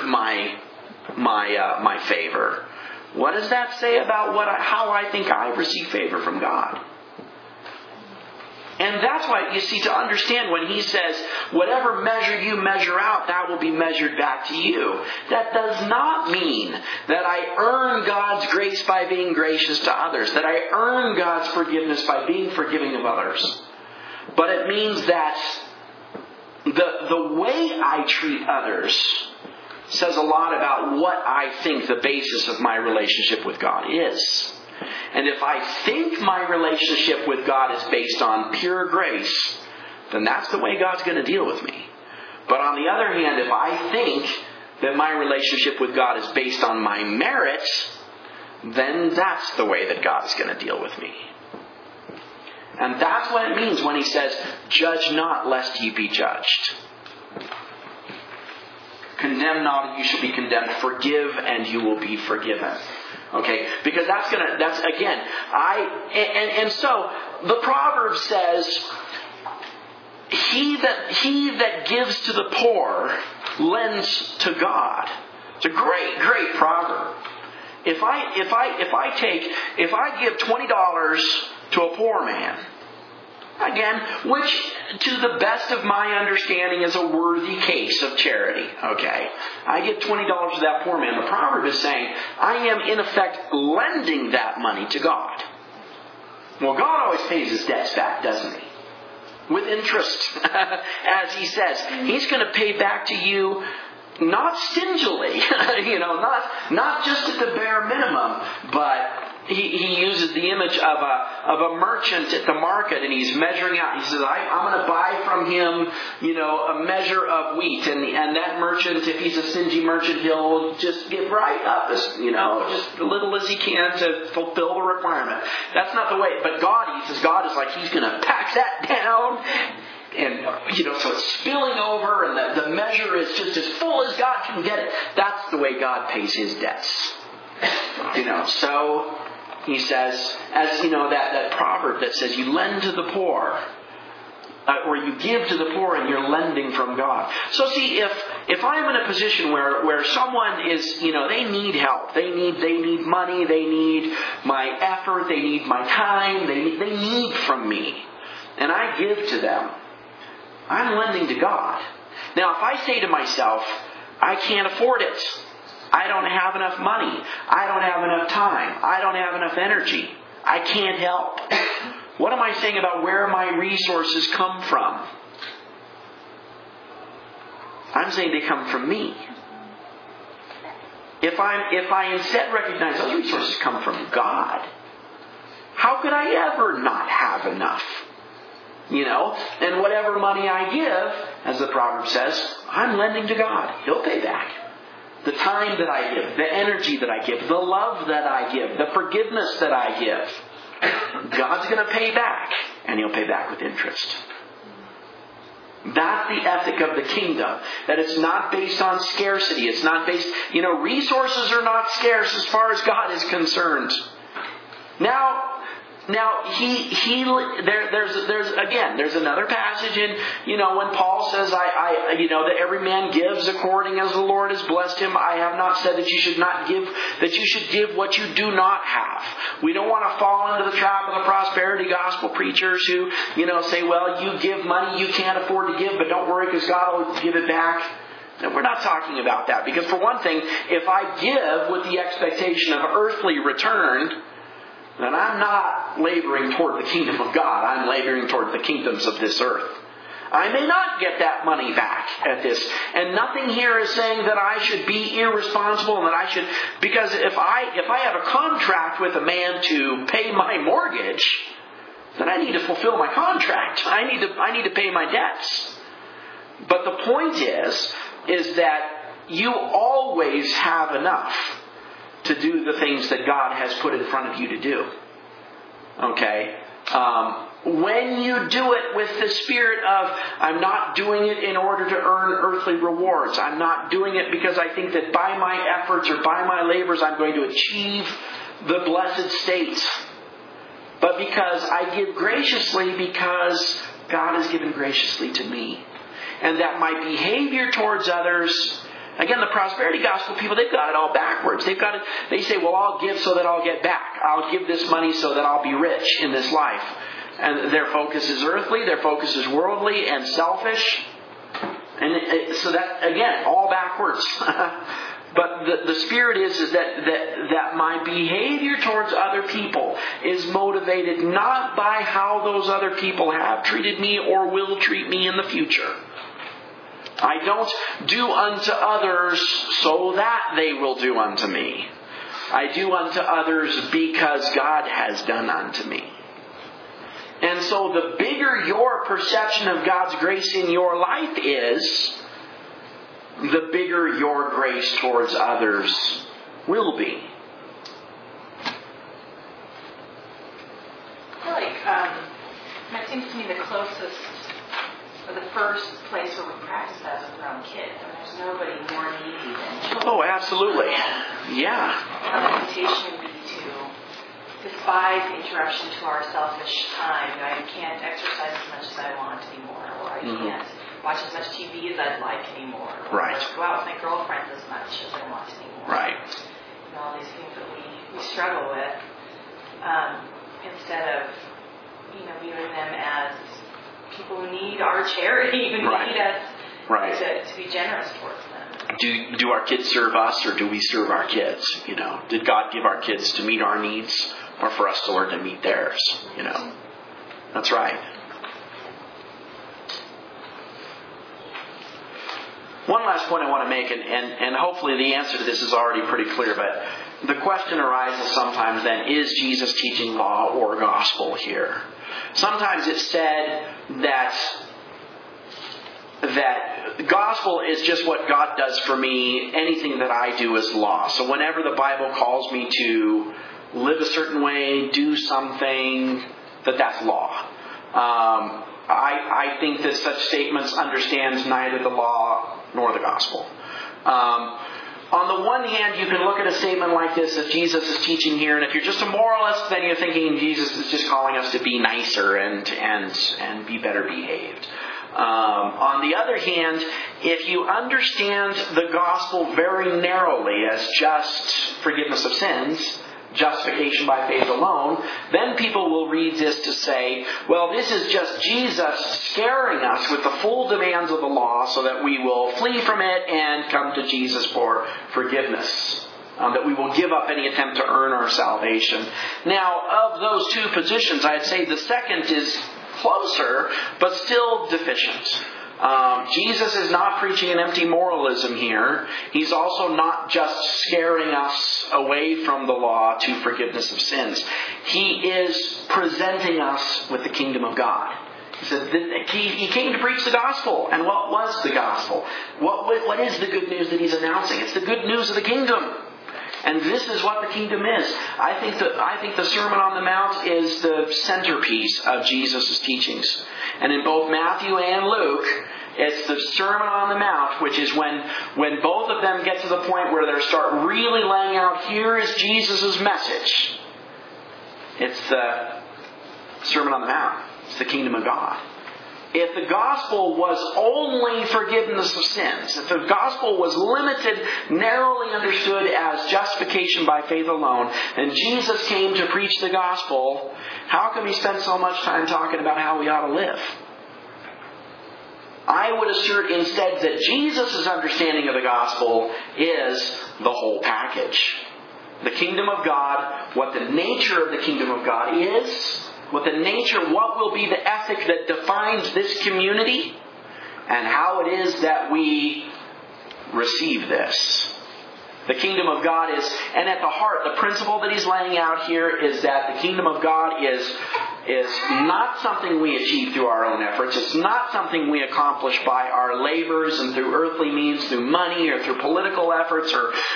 my favor. What does that say about how I think I receive favor from God? And that's why, you see, to understand when he says, whatever measure you measure out, that will be measured back to you. That does not mean that I earn God's grace by being gracious to others, that I earn God's forgiveness by being forgiving of others. But it means that the way I treat others says a lot about what I think the basis of my relationship with God is. And if I think my relationship with God is based on pure grace, then that's the way God's going to deal with me. But on the other hand, if I think that my relationship with God is based on my merit, then that's the way that God is going to deal with me. And that's what it means when he says, judge not lest ye be judged. Condemn not and you shall be condemned. Forgive and you will be forgiven. Okay? Because so the proverb says, he that gives to the poor lends to God. It's a great, great proverb. If I give $20 to a poor man, again, which to the best of my understanding is a worthy case of charity. Okay. I give $20 to that poor man. The proverb is saying, I am in effect lending that money to God. Well, God always pays his debts back, doesn't he? With interest. As he says, he's going to pay back to you not stingily, not just at the bare minimum, but he uses the image of a merchant at the market, and he's measuring out. He says, I'm going to buy from him, a measure of wheat. And that merchant, if he's a stingy merchant, he'll just give right up as, just as little as he can to fulfill the requirement. That's not the way. But God, he says, God is like, he's going to pack that down. And, so it's spilling over, and the measure is just as full as God can get it. That's the way God pays his debts. So he says, as that proverb that says, you lend to the poor, or you give to the poor, and you're lending from God. So see, if I'm in a position where someone is, they need help, they need money, they need my effort, they need my time, they need from me, and I give to them, I'm lending to God. Now, if I say to myself, I can't afford it, I don't have enough money, I don't have enough time, I don't have enough energy, I can't help. What am I saying about where my resources come from? I'm saying they come from me. If I instead recognize those resources come from God, how could I ever not have enough? And whatever money I give, as the proverb says, I'm lending to God. He'll pay back. The time that I give, the energy that I give, the love that I give, the forgiveness that I give, God's going to pay back, and He'll pay back with interest. That's the ethic of the kingdom. That it's not based on scarcity. It's not based, resources are not scarce as far as God is concerned. Now, there's another passage in, when Paul says, that every man gives according as the Lord has blessed him. I have not said that you should not give, that you should give what you do not have. We don't want to fall into the trap of the prosperity gospel preachers who, say, well, you give money you can't afford to give, but don't worry because God will give it back. And we're not talking about that, because for one thing, if I give with the expectation of earthly return, then I'm not laboring toward the kingdom of God. I'm laboring toward the kingdoms of this earth. I may not get that money back at this. And nothing here is saying that I should be irresponsible and that I should... Because if I have a contract with a man to pay my mortgage, then I need to fulfill my contract. I need to pay my debts. But the point is that you always have enough to do the things that God has put in front of you to do. Okay? When you do it with the spirit of, I'm not doing it in order to earn earthly rewards. I'm not doing it because I think that by my efforts or by my labors I'm going to achieve the blessed state. But because I give graciously because God has given graciously to me. And that my behavior towards others... Again, the prosperity gospel people, they've got it all backwards. They say, well, I'll give so that I'll get back. I'll give this money so that I'll be rich in this life. And their focus is earthly, their focus is worldly and selfish. And so that, again, all backwards. But the spirit is that my behavior towards other people is motivated not by how those other people have treated me or will treat me in the future. I don't do unto others so that they will do unto me. I do unto others because God has done unto me. And so the bigger your perception of God's grace in your life is, the bigger your grace towards others will be. I feel like that seems to me the closest, or the first place where we practice that is with our own kids. I mean, there's nobody more needy than children. Oh, absolutely. Yeah. Our temptation would be to despise interruption to our selfish time. I can't exercise as much as I want anymore, or I can't watch as much TV as I'd like anymore, or right. go out with my girlfriends as much as I want anymore. Right. All these things that we struggle with, instead of viewing them as people who need our charity, who need us to be generous towards them. Do our kids serve us, or do we serve our kids? Did God give our kids to meet our needs, or for us to learn to meet theirs? That's right. One last point I want to make, and hopefully the answer to this is already pretty clear, but the question arises sometimes then, is Jesus teaching law or gospel here? Sometimes it's said that gospel is just what God does for me. Anything that I do is law. So whenever the Bible calls me to live a certain way, do something, that's law. I think that such statements understands neither the law nor the gospel. On the one hand, you can look at a statement like this that Jesus is teaching here, and if you're just a moralist, then you're thinking Jesus is just calling us to be nicer and be better behaved. On the other hand, if you understand the gospel very narrowly as just forgiveness of sins, justification by faith alone, then people will read this to say, well, this is just Jesus scaring us with the full demands of the law so that we will flee from it and come to Jesus for forgiveness. That we will give up any attempt to earn our salvation. Now, of those two positions, I'd say the second is closer, but still deficient. Jesus is not preaching an empty moralism here. He's also not just scaring us away from the law to forgiveness of sins. He is presenting us with the kingdom of God. He said he came to preach the gospel. And what was the gospel? What is the good news that he's announcing? It's the good news of the kingdom. And this is what the kingdom is. I think the Sermon on the Mount is the centerpiece of Jesus' teachings. And in both Matthew and Luke, it's the Sermon on the Mount, which is when both of them get to the point where they start really laying out, here is Jesus' message. It's the Sermon on the Mount. It's the kingdom of God. If the gospel was only forgiveness of sins, if the gospel was limited, narrowly understood as justification by faith alone, and Jesus came to preach the gospel, how come he spent so much time talking about how we ought to live? I would assert instead that Jesus' understanding of the gospel is the whole package. The kingdom of God, what the nature of the kingdom of God is, what will be the ethic that defines this community, and how it is that we receive this. The kingdom of God is, and at the heart, the principle that he's laying out here is that the kingdom of God is not something we achieve through our own efforts. It's not something we accomplish by our labors and through earthly means, through money or through political efforts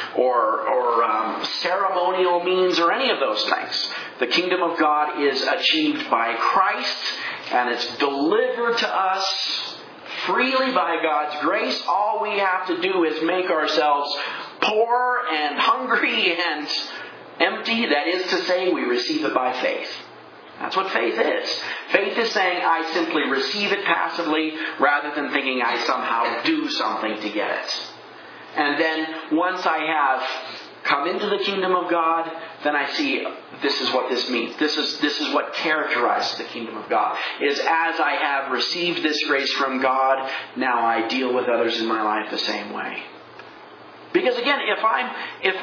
or ceremonial means or any of those things. The kingdom of God is achieved by Christ, and it's delivered to us freely by God's grace. All we have to do is make ourselves poor and hungry and empty. That is to say, we receive it by faith. That's what faith is. Faith is saying, I simply receive it passively rather than thinking I somehow do something to get it. And then once I have come into the kingdom of God, then I see this is what this means. This is what characterizes the kingdom of God. Is as I have received this grace from God, now I deal with others in my life the same way. Because again, if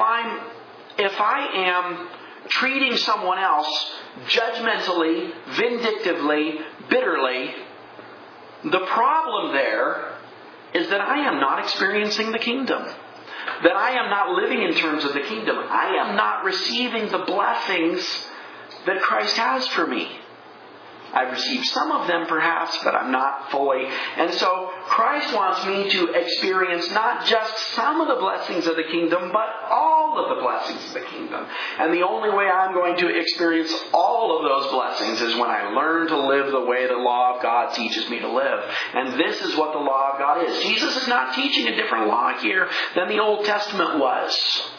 I am treating someone else judgmentally, vindictively, bitterly, the problem there is that I am not experiencing the kingdom. That I am not living in terms of the kingdom. I am not receiving the blessings that Christ has for me. I've received some of them perhaps, but I'm not fully. And so Christ wants me to experience not just some of the blessings of the kingdom, but all of the blessings of the kingdom. And the only way I'm going to experience all of those blessings is when I learn to live the way the law of God teaches me to live. And this is what the law of God is. Jesus is not teaching a different law here than the Old Testament was.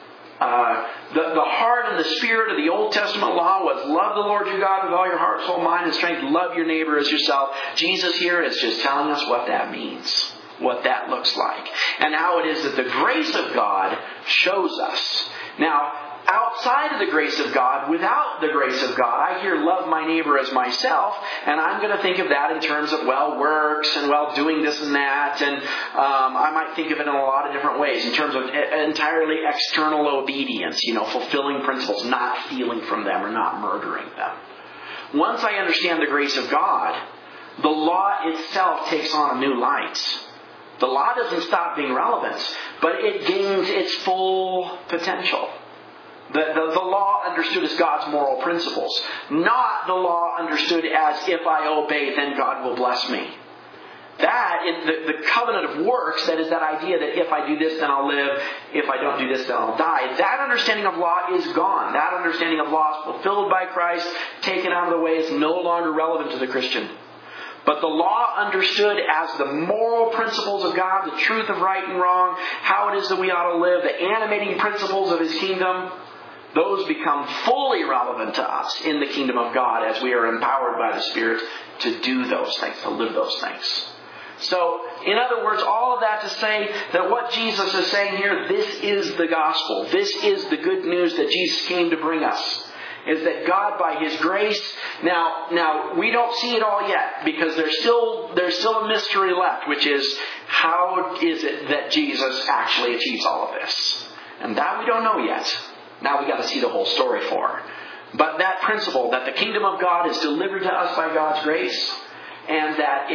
The heart and the spirit of the Old Testament law was love the Lord your God with all your heart, soul, mind, and strength. Love your neighbor as yourself. Jesus here is just telling us what that means, what that looks like, and how it is that the grace of God shows us. Now, outside of the grace of God, without the grace of God, I hear love my neighbor as myself, and I'm going to think of that in terms of, works and, doing this and that, and I might think of it in a lot of different ways, in terms of entirely external obedience, fulfilling principles, not stealing from them or not murdering them. Once I understand the grace of God, the law itself takes on a new light. The law doesn't stop being relevant, but it gains its full potential. The law understood as God's moral principles, not the law understood as if I obey, then God will bless me. That, the covenant of works, that is that idea that if I do this, then I'll live. If I don't do this, then I'll die. That understanding of law is gone. That understanding of law is fulfilled by Christ, taken out of the way, is no longer relevant to the Christian. But the law understood as the moral principles of God, the truth of right and wrong, how it is that we ought to live, the animating principles of His kingdom, those become fully relevant to us in the kingdom of God as we are empowered by the Spirit to do those things, to live those things. So, in other words, all of that to say that what Jesus is saying here, this is the gospel. This is the good news that Jesus came to bring us. Is that God, by His grace, now we don't see it all yet, because there's still a mystery left, which is, how is it that Jesus actually achieves all of this? And that we don't know yet. Now we got to see the whole story for. But that principle, that the kingdom of God is delivered to us by God's grace, and that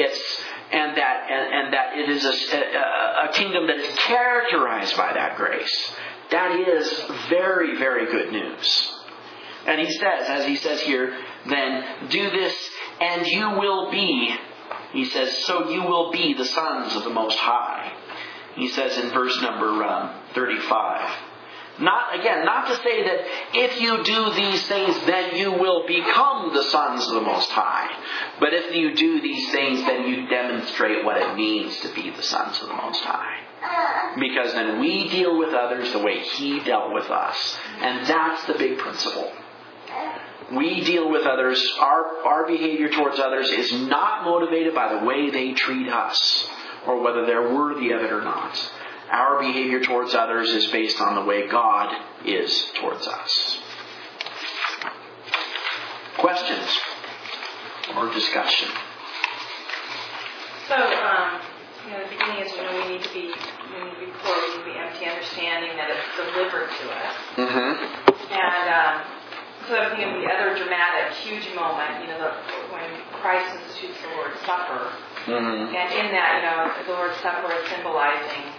it is a kingdom that is characterized by that grace, that is very, very good news. And He says, as He says here, then do this and you will be, He says, so you will be the sons of the Most High. He says in verse number 35. Not to say that if you do these things, then you will become the sons of the Most High. But if you do these things, then you demonstrate what it means to be the sons of the Most High. Because then we deal with others the way He dealt with us. And that's the big principle. We deal with others, our behavior towards others is not motivated by the way they treat us, or whether they're worthy of it or not. Our behavior towards others is based on the way God is towards us. Questions or discussion? So, the beginning is we need to be poor, we need to be empty, understanding that it's delivered to us. Mm-hmm. And so I'm thinking of the other dramatic, huge moment, when Christ institutes the Lord's Supper. Mm-hmm. And in that, the Lord's Supper is symbolizing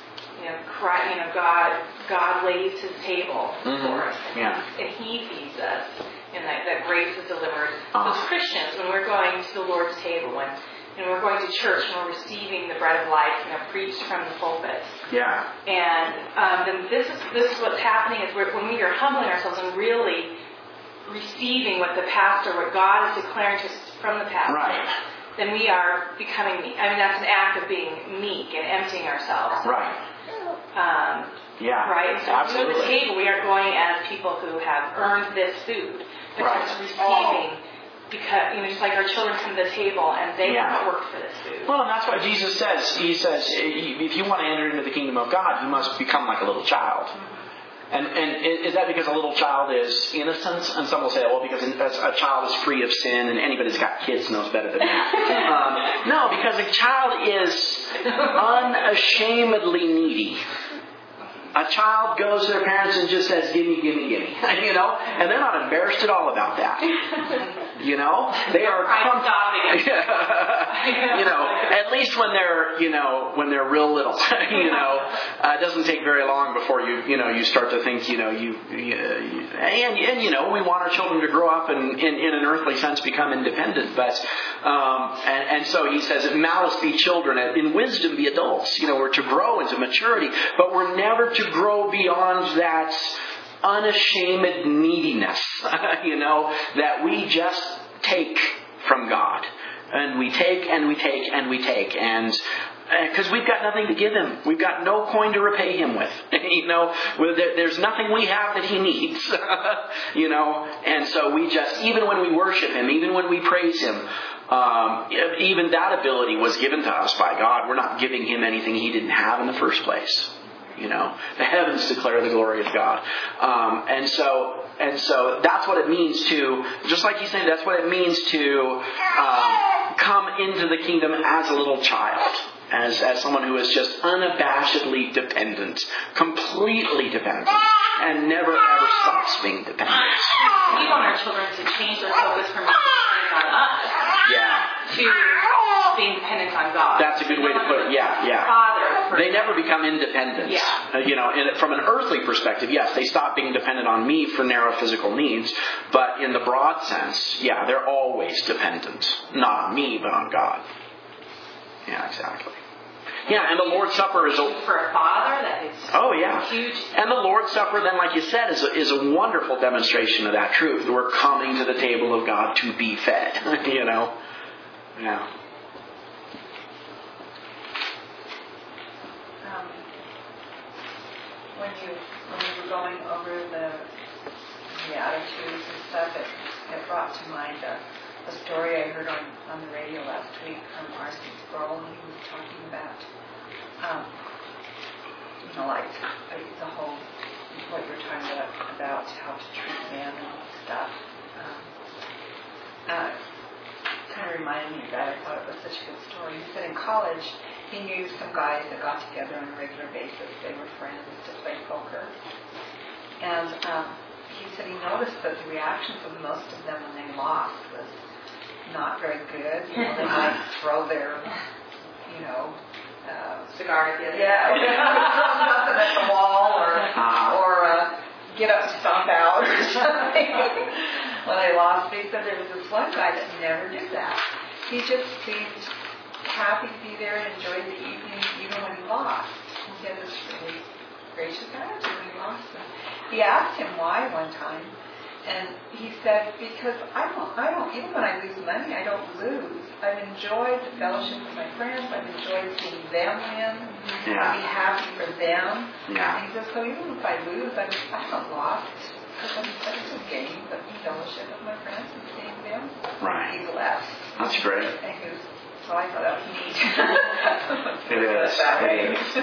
God lays His table for us, and He feeds us, and that grace is delivered. So as Christians, when we're going to the Lord's table, when we're going to church, and we're receiving the bread of life, preached from the pulpit. Yeah. And then this is what's happening is when we are humbling ourselves and really receiving what God is declaring to us from the pastor. Right. Then we are becoming meek. That's an act of being meek and emptying ourselves. Right. Right? So absolutely. At the table, we are going as people who have earned this food. But just receiving, because, just like our children come to the table and they haven't worked for this food. Well, and that's what Jesus says. He says, if you want to enter into the kingdom of God, you must become like a little child. Mm-hmm. And is that because a little child is innocent? And some will say, well, because a child is free of sin, and anybody that's got kids knows better than that. No, because a child is unashamedly needy. A child goes to their parents and just says, gimme, gimme, gimme. And they're not embarrassed at all about that. They are at least when they're real little. It doesn't take very long before you start to think, we want our children to grow up and in an earthly sense become independent. But and so He says, if malice be children, in wisdom be adults. We're to grow into maturity, but we're never to grow beyond that unashamed neediness, that we just take from God. And we take and we take and we take. And because we've got nothing to give Him. We've got no coin to repay Him with. There's nothing we have that He needs. And so we just, even when we worship Him, even when we praise Him, even that ability was given to us by God. We're not giving Him anything He didn't have in the first place. The heavens declare the glory of God. And so that's what it means to, just like He's saying, that's what it means to come into the kingdom as a little child. As someone who is just unabashedly dependent, completely dependent, and never ever stops being dependent. We want our children to change their focus from on us to being dependent on God. That's a good way to put it. Yeah. Father. They never become independent. Yeah. From an earthly perspective, yes, they stop being dependent on me for narrow physical needs. But in the broad sense, they're always dependent. Not on me, but on God. Yeah, exactly. Yeah, and the Lord's Supper is for a father, that is huge. And the Lord's Supper, then, like you said, is a wonderful demonstration of that truth. We're coming to the table of God to be fed. Yeah. When you were going over the attitudes and stuff, it brought to mind a story I heard on the radio last week from R.C. Sproul, and he was talking about, like the whole, what you were talking about how to treat men and stuff. Kind of reminded me of that. I thought it was such a good story. He said in college, he knew some guys that got together on a regular basis. They were friends to play poker. And he said he noticed that the reactions of most of them when they lost was not very good. They might throw their, cigar at the other. Yeah, throw something at the wall or get up and stomp out or something when they lost. But he said there was this one guy that never did that. He just seemed happy to be there and enjoy the evening even when he lost. He had this really gracious attitude when he lost them. He asked him why one time, and he said, because I don't, even when I lose money, I don't lose. I've enjoyed the fellowship with my friends. I've enjoyed seeing them win. I'd be happy for them. Yeah. And he says, so even if I lose, I haven't lost. Because I just gained the fellowship with my friends and seeing them. Right. He left. That's great. And he was, so I thought that was neat. It is. That way. It is.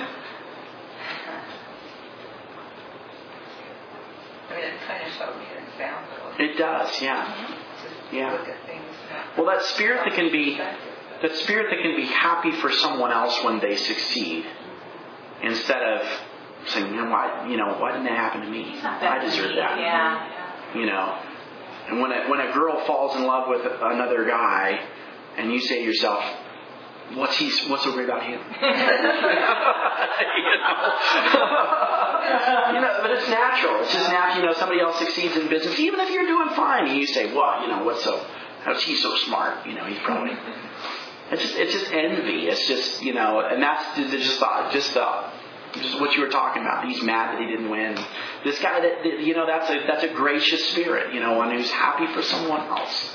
I mean, it kind of showed me an example. It does, yeah. Just look at things. Well, that spirit that can be happy for someone else when they succeed, instead of saying, why didn't that happen to me? I deserve that. Yeah. And when a girl falls in love with another guy, and you say to yourself, what's so great about him? But it's natural. It's just natural. Somebody else succeeds in business, even if you're doing fine, and you say, how's he so smart? He's probably. It's just envy. It's just, and that's just what you were talking about. He's mad that he didn't win. This guy that's a gracious spirit, one who's happy for someone else.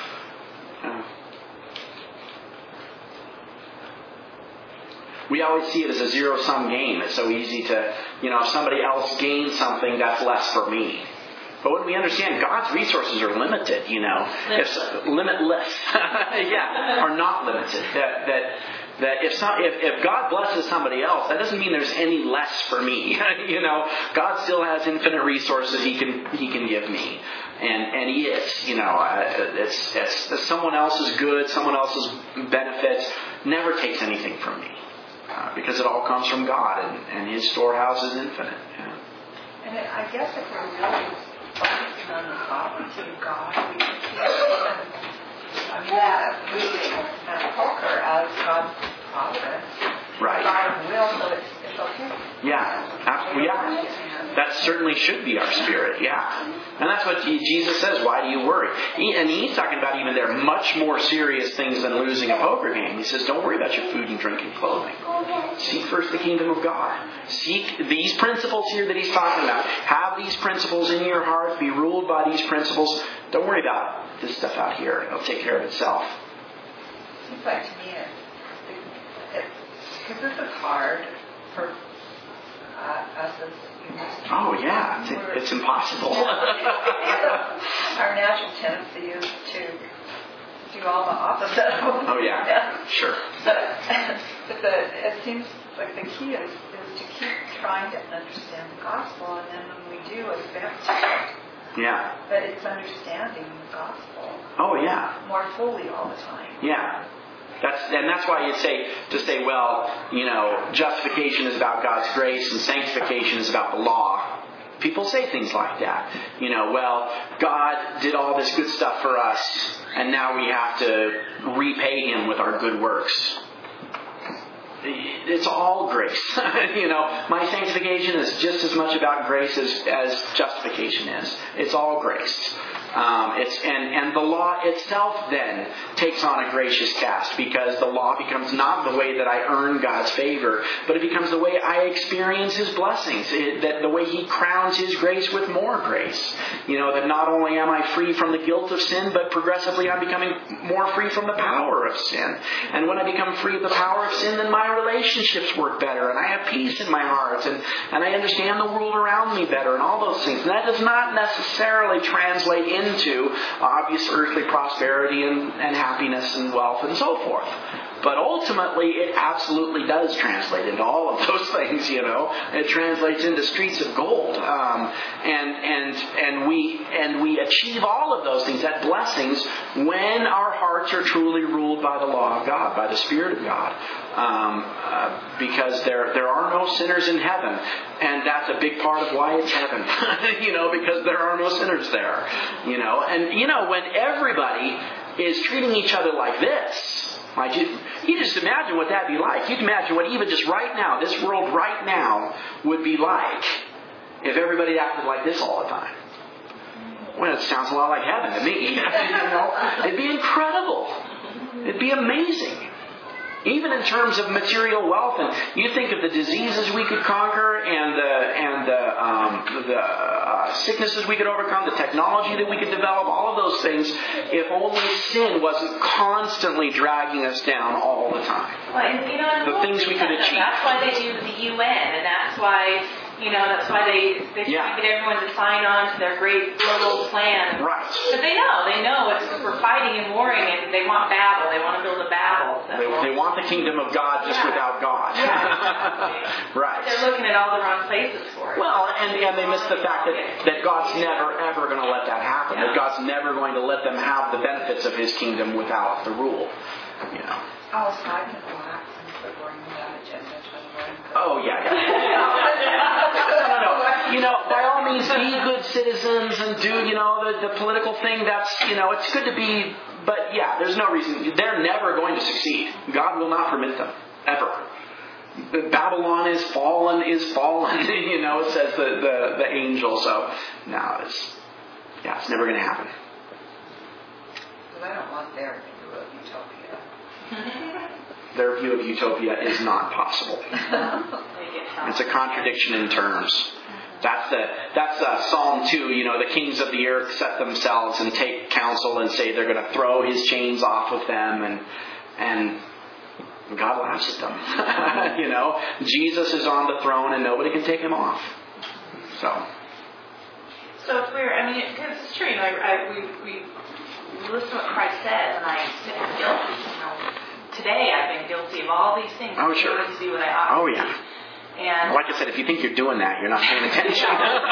We always see it as a zero-sum game. It's so easy to, if somebody else gains something, that's less for me. But when we understand God's resources are limited, limitless, are not limited. That if God blesses somebody else, that doesn't mean there's any less for me. God still has infinite resources He can give me, and He is. It's someone else's good, someone else's benefit never takes anything from me. Because it all comes from God, and His storehouse is infinite. Yeah. And I guess if we're really focusing on the sovereignty of God, we can see that poker as God's providence, God's will, so it's okay. Yeah, absolutely. Yeah. That certainly should be our spirit. Yeah. And that's what Jesus says, why do you worry? And He's talking about even there much more serious things than losing a poker game. He says, don't worry about your food and drink and clothing. Seek first the kingdom of God. Seek these principles here that He's talking about. Have these principles in your heart. Be ruled by these principles. Don't worry about this stuff out here. It'll take care of itself. Seems like to me, because this is hard for us as humans. Oh yeah, it's impossible. Our natural tendency is to do all the opposite. Oh yeah, sure. But it seems like the key is to keep trying to understand the gospel, and then when we do, advance to it. Yeah. But it's understanding the gospel. Oh yeah. More fully all the time. Yeah. That's why you'd say, justification is about God's grace and sanctification is about the law. People say things like that. Well, God did all this good stuff for us, and now we have to repay Him with our good works. It's all grace. My sanctification is just as much about grace as justification is. It's all grace. And the law itself then takes on a gracious cast, because the law becomes not the way that I earn God's favor, but it becomes the way I experience His blessings. That the way He crowns His grace with more grace. That not only am I free from the guilt of sin, but progressively I'm becoming more free from the power of sin. And when I become free of the power of sin, then my relationships work better, and I have peace in my heart, and I understand the world around me better, and all those things. And that does not necessarily translate into obvious earthly prosperity and happiness and wealth and so forth. But ultimately, it absolutely does translate into all of those things. It translates into streets of gold, and we achieve all of those things, that blessings, when our hearts are truly ruled by the law of God, by the Spirit of God, because there are no sinners in heaven, and that's a big part of why it's heaven. Because there are no sinners there. And when everybody is treating each other like this. You just imagine what that'd be like. You'd imagine what even just right now, this world right now, would be like if everybody acted like this all the time. Well, it sounds a lot like heaven to me. It'd be incredible. It'd be amazing. Even in terms of material wealth, and you think of the diseases we could conquer, and the sicknesses we could overcome, the technology that we could develop, all of those things, if only sin wasn't constantly dragging us down all the time. Well, and, the things we could achieve. That's why they do the UN, and that's why they try to get everyone to sign on to their great global plan. Right. But they know we're fighting and warring, and they want Babel. They want to build a Babel. They want the kingdom of God just without God. Yeah. Right. They're looking at all the wrong places for it. Well, and they miss the fact that God's never ever going to let that happen. Yeah. That God's never going to let them have the benefits of His kingdom without the rule. Oh, so I can relax and quit worrying about agenda. Oh, yeah. No. By all means, be good citizens and do, the political thing. That's, it's good to be, but yeah, there's no reason. They're never going to succeed. God will not permit them. Ever. Babylon is fallen, says the angel. So, no, it's never going to happen. Because I don't want their view of utopia. Their view of utopia is not possible. It's a contradiction in terms. That's Psalm 2. The kings of the earth set themselves and take counsel and say they're going to throw His chains off of them, and God laughs at them. Jesus is on the throne and nobody can take Him off. So it's weird. Because it's true. We listen to what Christ says, and I feel guilty. Today I've been guilty of all these things. Oh, sure. To do what I ought to do. Yeah. And like I said, if you think you're doing that, you're not paying attention.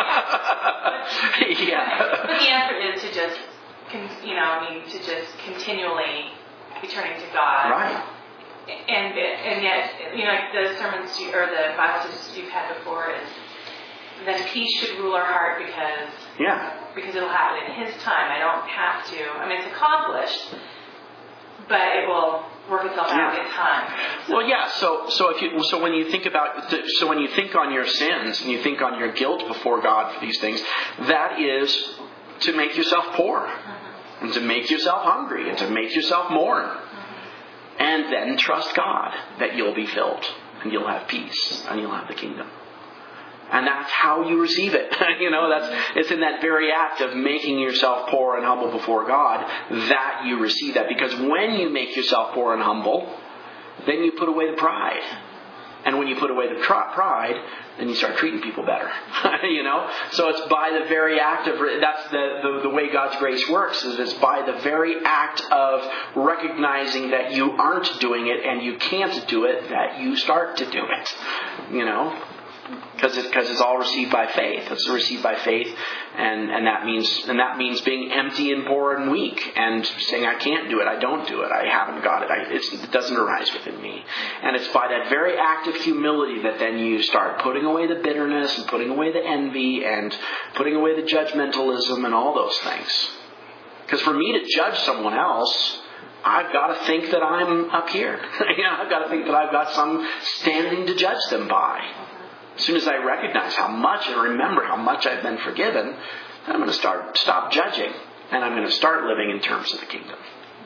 But the answer is to just, to just continually be turning to God. Right. And yet, the sermons or the Bible studies you've had before is that peace should rule our heart because it'll happen in His time. I don't have to. It's accomplished, but it will work itself out in time. Well, yeah. So when you think on your sins and you think on your guilt before God for these things, that is to make yourself poor, and to make yourself hungry, and to make yourself mourn, and then trust God that you'll be filled, and you'll have peace, and you'll have the kingdom. And that's how you receive it. It's in that very act of making yourself poor and humble before God that you receive that. Because when you make yourself poor and humble, then you put away the pride. And when you put away the pride, then you start treating people better. So it's by the very act of, that's the way God's grace works, is it's by the very act of recognizing that you aren't doing it and you can't do it, that you start to do it. Because it's all received by faith. It's received by faith And that means being empty and poor and weak and saying, I can't do it, I don't do it, I haven't got it, it doesn't arise within me. And it's by that very act of humility that then you start putting away the bitterness and putting away the envy and putting away the judgmentalism and all those things. Because for me to judge someone else, I've got to think that I'm up here. I've got to think that I've got some standing to judge them by. As soon as I recognize how much and remember how much I've been forgiven, then I'm going to stop judging, and I'm going to start living in terms of the kingdom.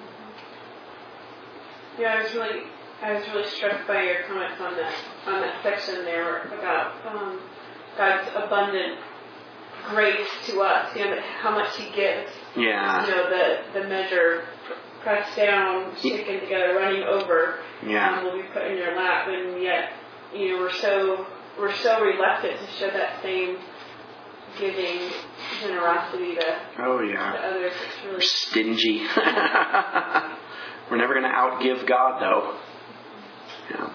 Yeah, I was really struck by your comments on that section there about God's abundant grace to us. How much He gives. Yeah. The measure pressed down, shaken together, running over, will be put in your lap, and yet, we're so reluctant to show that same giving generosity to others. It's really... We're stingy. We're never going to outgive God, though. Yeah.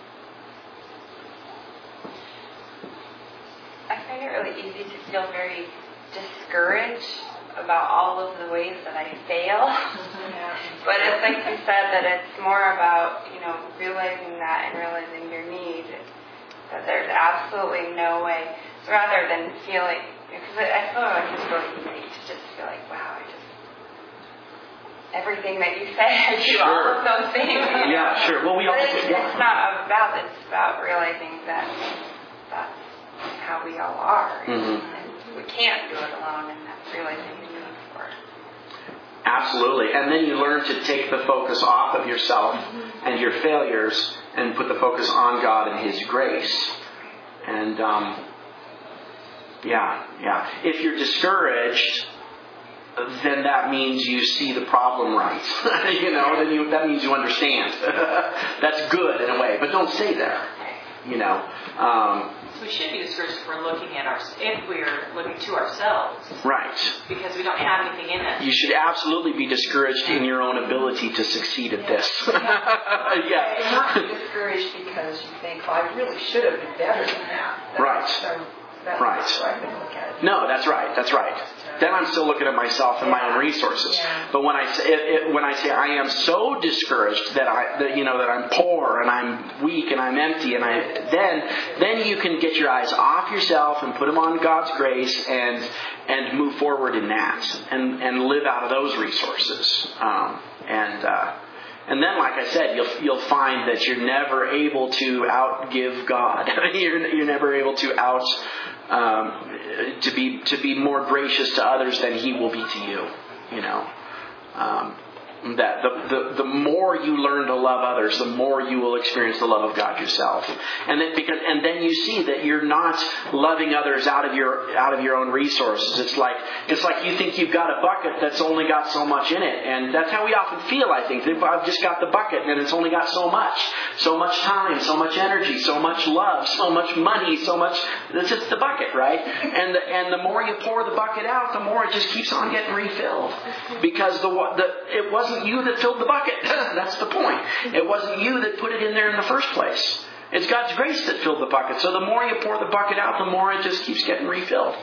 I find it really easy to feel very discouraged about all of the ways that I fail. But it's like you said, that it's more about, realizing that and realizing your need, that there's absolutely no way. So rather than feeling, because I feel like it's really easy to just feel like, wow, everything that you say, I do all of those things. Yeah, sure. Well, it's not about that. It's about realizing that that's how we all are. And we can't do it alone, and that's realizing you need for it. Absolutely. And then you learn to take the focus off of yourself and your failures and put the focus on God and His grace. And, if you're discouraged, then that means you see the problem right. That means you understand. That's good in a way, but don't stay there. So we should be discouraged if we're looking if we're looking to ourselves. Right. Because we don't have anything in us. You should absolutely be discouraged in your own ability to succeed at this. Yeah. You're not discouraged because you think, I really should have been better than that. That's right. I can look at it. No, that's right. Then I'm still looking at myself and my own resources. Yeah. But when I say I am so discouraged that I'm poor and I'm weak and I'm empty, and then you can get your eyes off yourself and put them on God's grace and move forward in that and live out of those resources. And then, like I said, you'll find that you're never able to outgive God. You're never able to to be more gracious to others than He will be to you. That the more you learn to love others, the more you will experience the love of God yourself. And then you see that you're not loving others out of your own resources. It's like you think you've got a bucket that's only got so much in it, and that's how we often feel. I think I've just got the bucket and it's only got so much time, so much energy, so much love, so much money, so much. It's just the bucket, right? And the more you pour the bucket out, the more it just keeps on getting refilled, because it wasn't you that filled the bucket. That's the point. It wasn't you that put it in there in the first place. It's God's grace that filled the bucket. So the more you pour the bucket out, the more it just keeps getting refilled.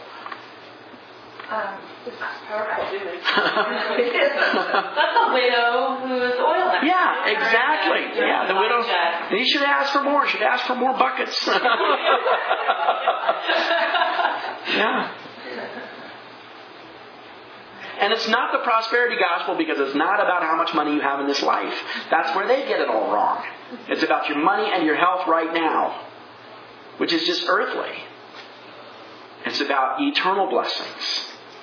It's powerful, isn't it? That's a widow who is oil. Yeah, exactly. Yeah, the widow. You should ask for more. Should ask for more buckets. Yeah. And it's not the prosperity gospel, because it's not about how much money you have in this life. That's where they get it all wrong. It's about your money and your health right now, which is just earthly. It's about eternal blessings.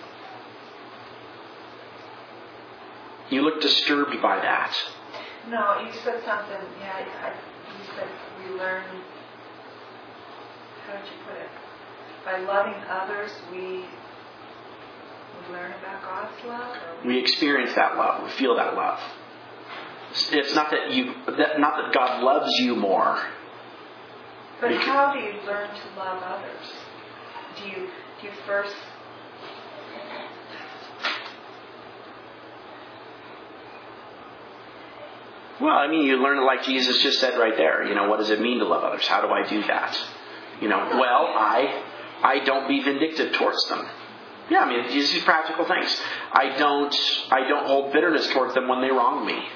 You look disturbed by that. No, you said something. Yeah, you said we learn. How did you put it? By loving others, we learn about God's love? We experience that love. We feel that love. It's not that God loves you more. But how do you learn to love others? Do you first? Well, you learn it like Jesus just said right there. What does it mean to love others? How do I do that? I don't be vindictive towards them. Yeah, I mean, these are practical things. I don't hold bitterness towards them when they wrong me.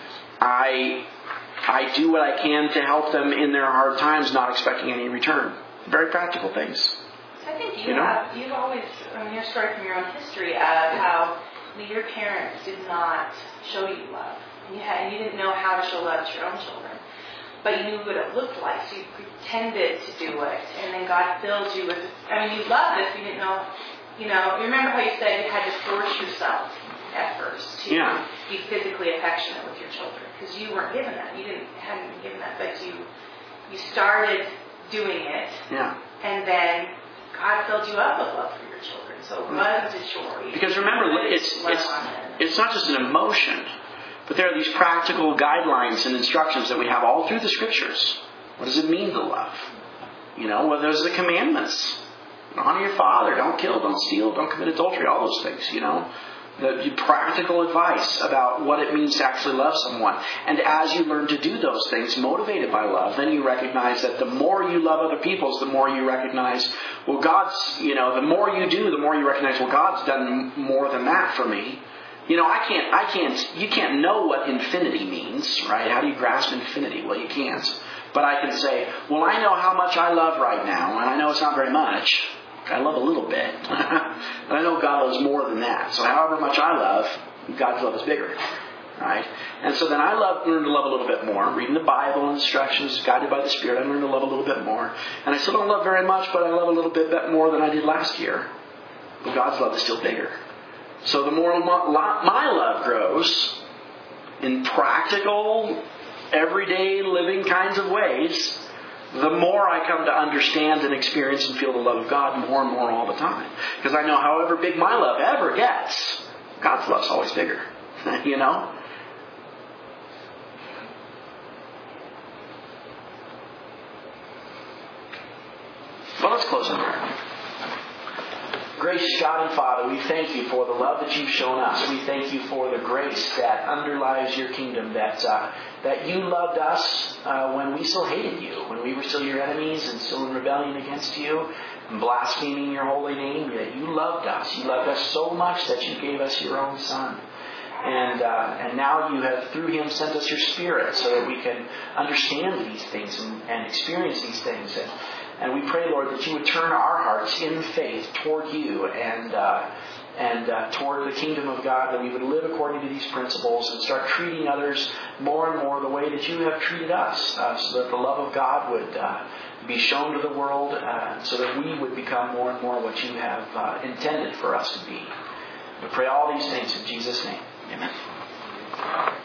I do what I can to help them in their hard times, not expecting any return. Very practical things. I think you've always, you're starting from your own history of how your parents did not show you love. And you didn't know how to show love to your own children. But you knew what it looked like, so you pretended to do it. And then God filled you with, you loved this, you didn't know, you remember how you said you had to force yourself at first to be physically affectionate with your children. Because you weren't given that. You hadn't been given that, but you started doing it. Yeah. And then God filled you up with love for your children. So it wasn't a chore. Because remember, it's not just an emotion, but there are these practical guidelines and instructions that we have all through the Scriptures. What does it mean to love? Well, there's the commandments. Honor your father, don't kill, don't steal, don't commit adultery, all those things, The practical advice about what it means to actually love someone. And as you learn to do those things, motivated by love, then you recognize that the more you love other people, the more you recognize, well, God's, the more you do, the more you recognize, well, God's done more than that for me. You can't know what infinity means, right? How do you grasp infinity? Well, you can't. But I can say, well, I know how much I love right now, and I know it's not very much. I love a little bit. And I know God loves more than that. So however much I love, God's love is bigger. Right? And so then I learn to love a little bit more. Reading the Bible, instructions, guided by the Spirit, I learn to love a little bit more. And I still don't love very much, but I love a little bit more than I did last year. But God's love is still bigger. So the more my love grows in practical, everyday living kinds of ways, the more I come to understand and experience and feel the love of God more and more all the time. Because I know however big my love ever gets, God's love's always bigger. Well, let's close in prayer. Gracious God and Father, we thank you for the love that you've shown us. We thank you for the grace that underlies your kingdom, that you loved us when we still hated you, when we were still your enemies and still in rebellion against you and blaspheming your holy name, that you loved us. You loved us so much that you gave us your own Son. And now you have, through him, sent us your Spirit so that we can understand these things and experience these things. And we pray, Lord, that you would turn our hearts in faith toward you and toward the kingdom of God, that we would live according to these principles and start treating others more and more the way that you have treated us, so that the love of God would be shown to the world, so that we would become more and more what you have intended for us to be. We pray all these things in Jesus' name. Amen.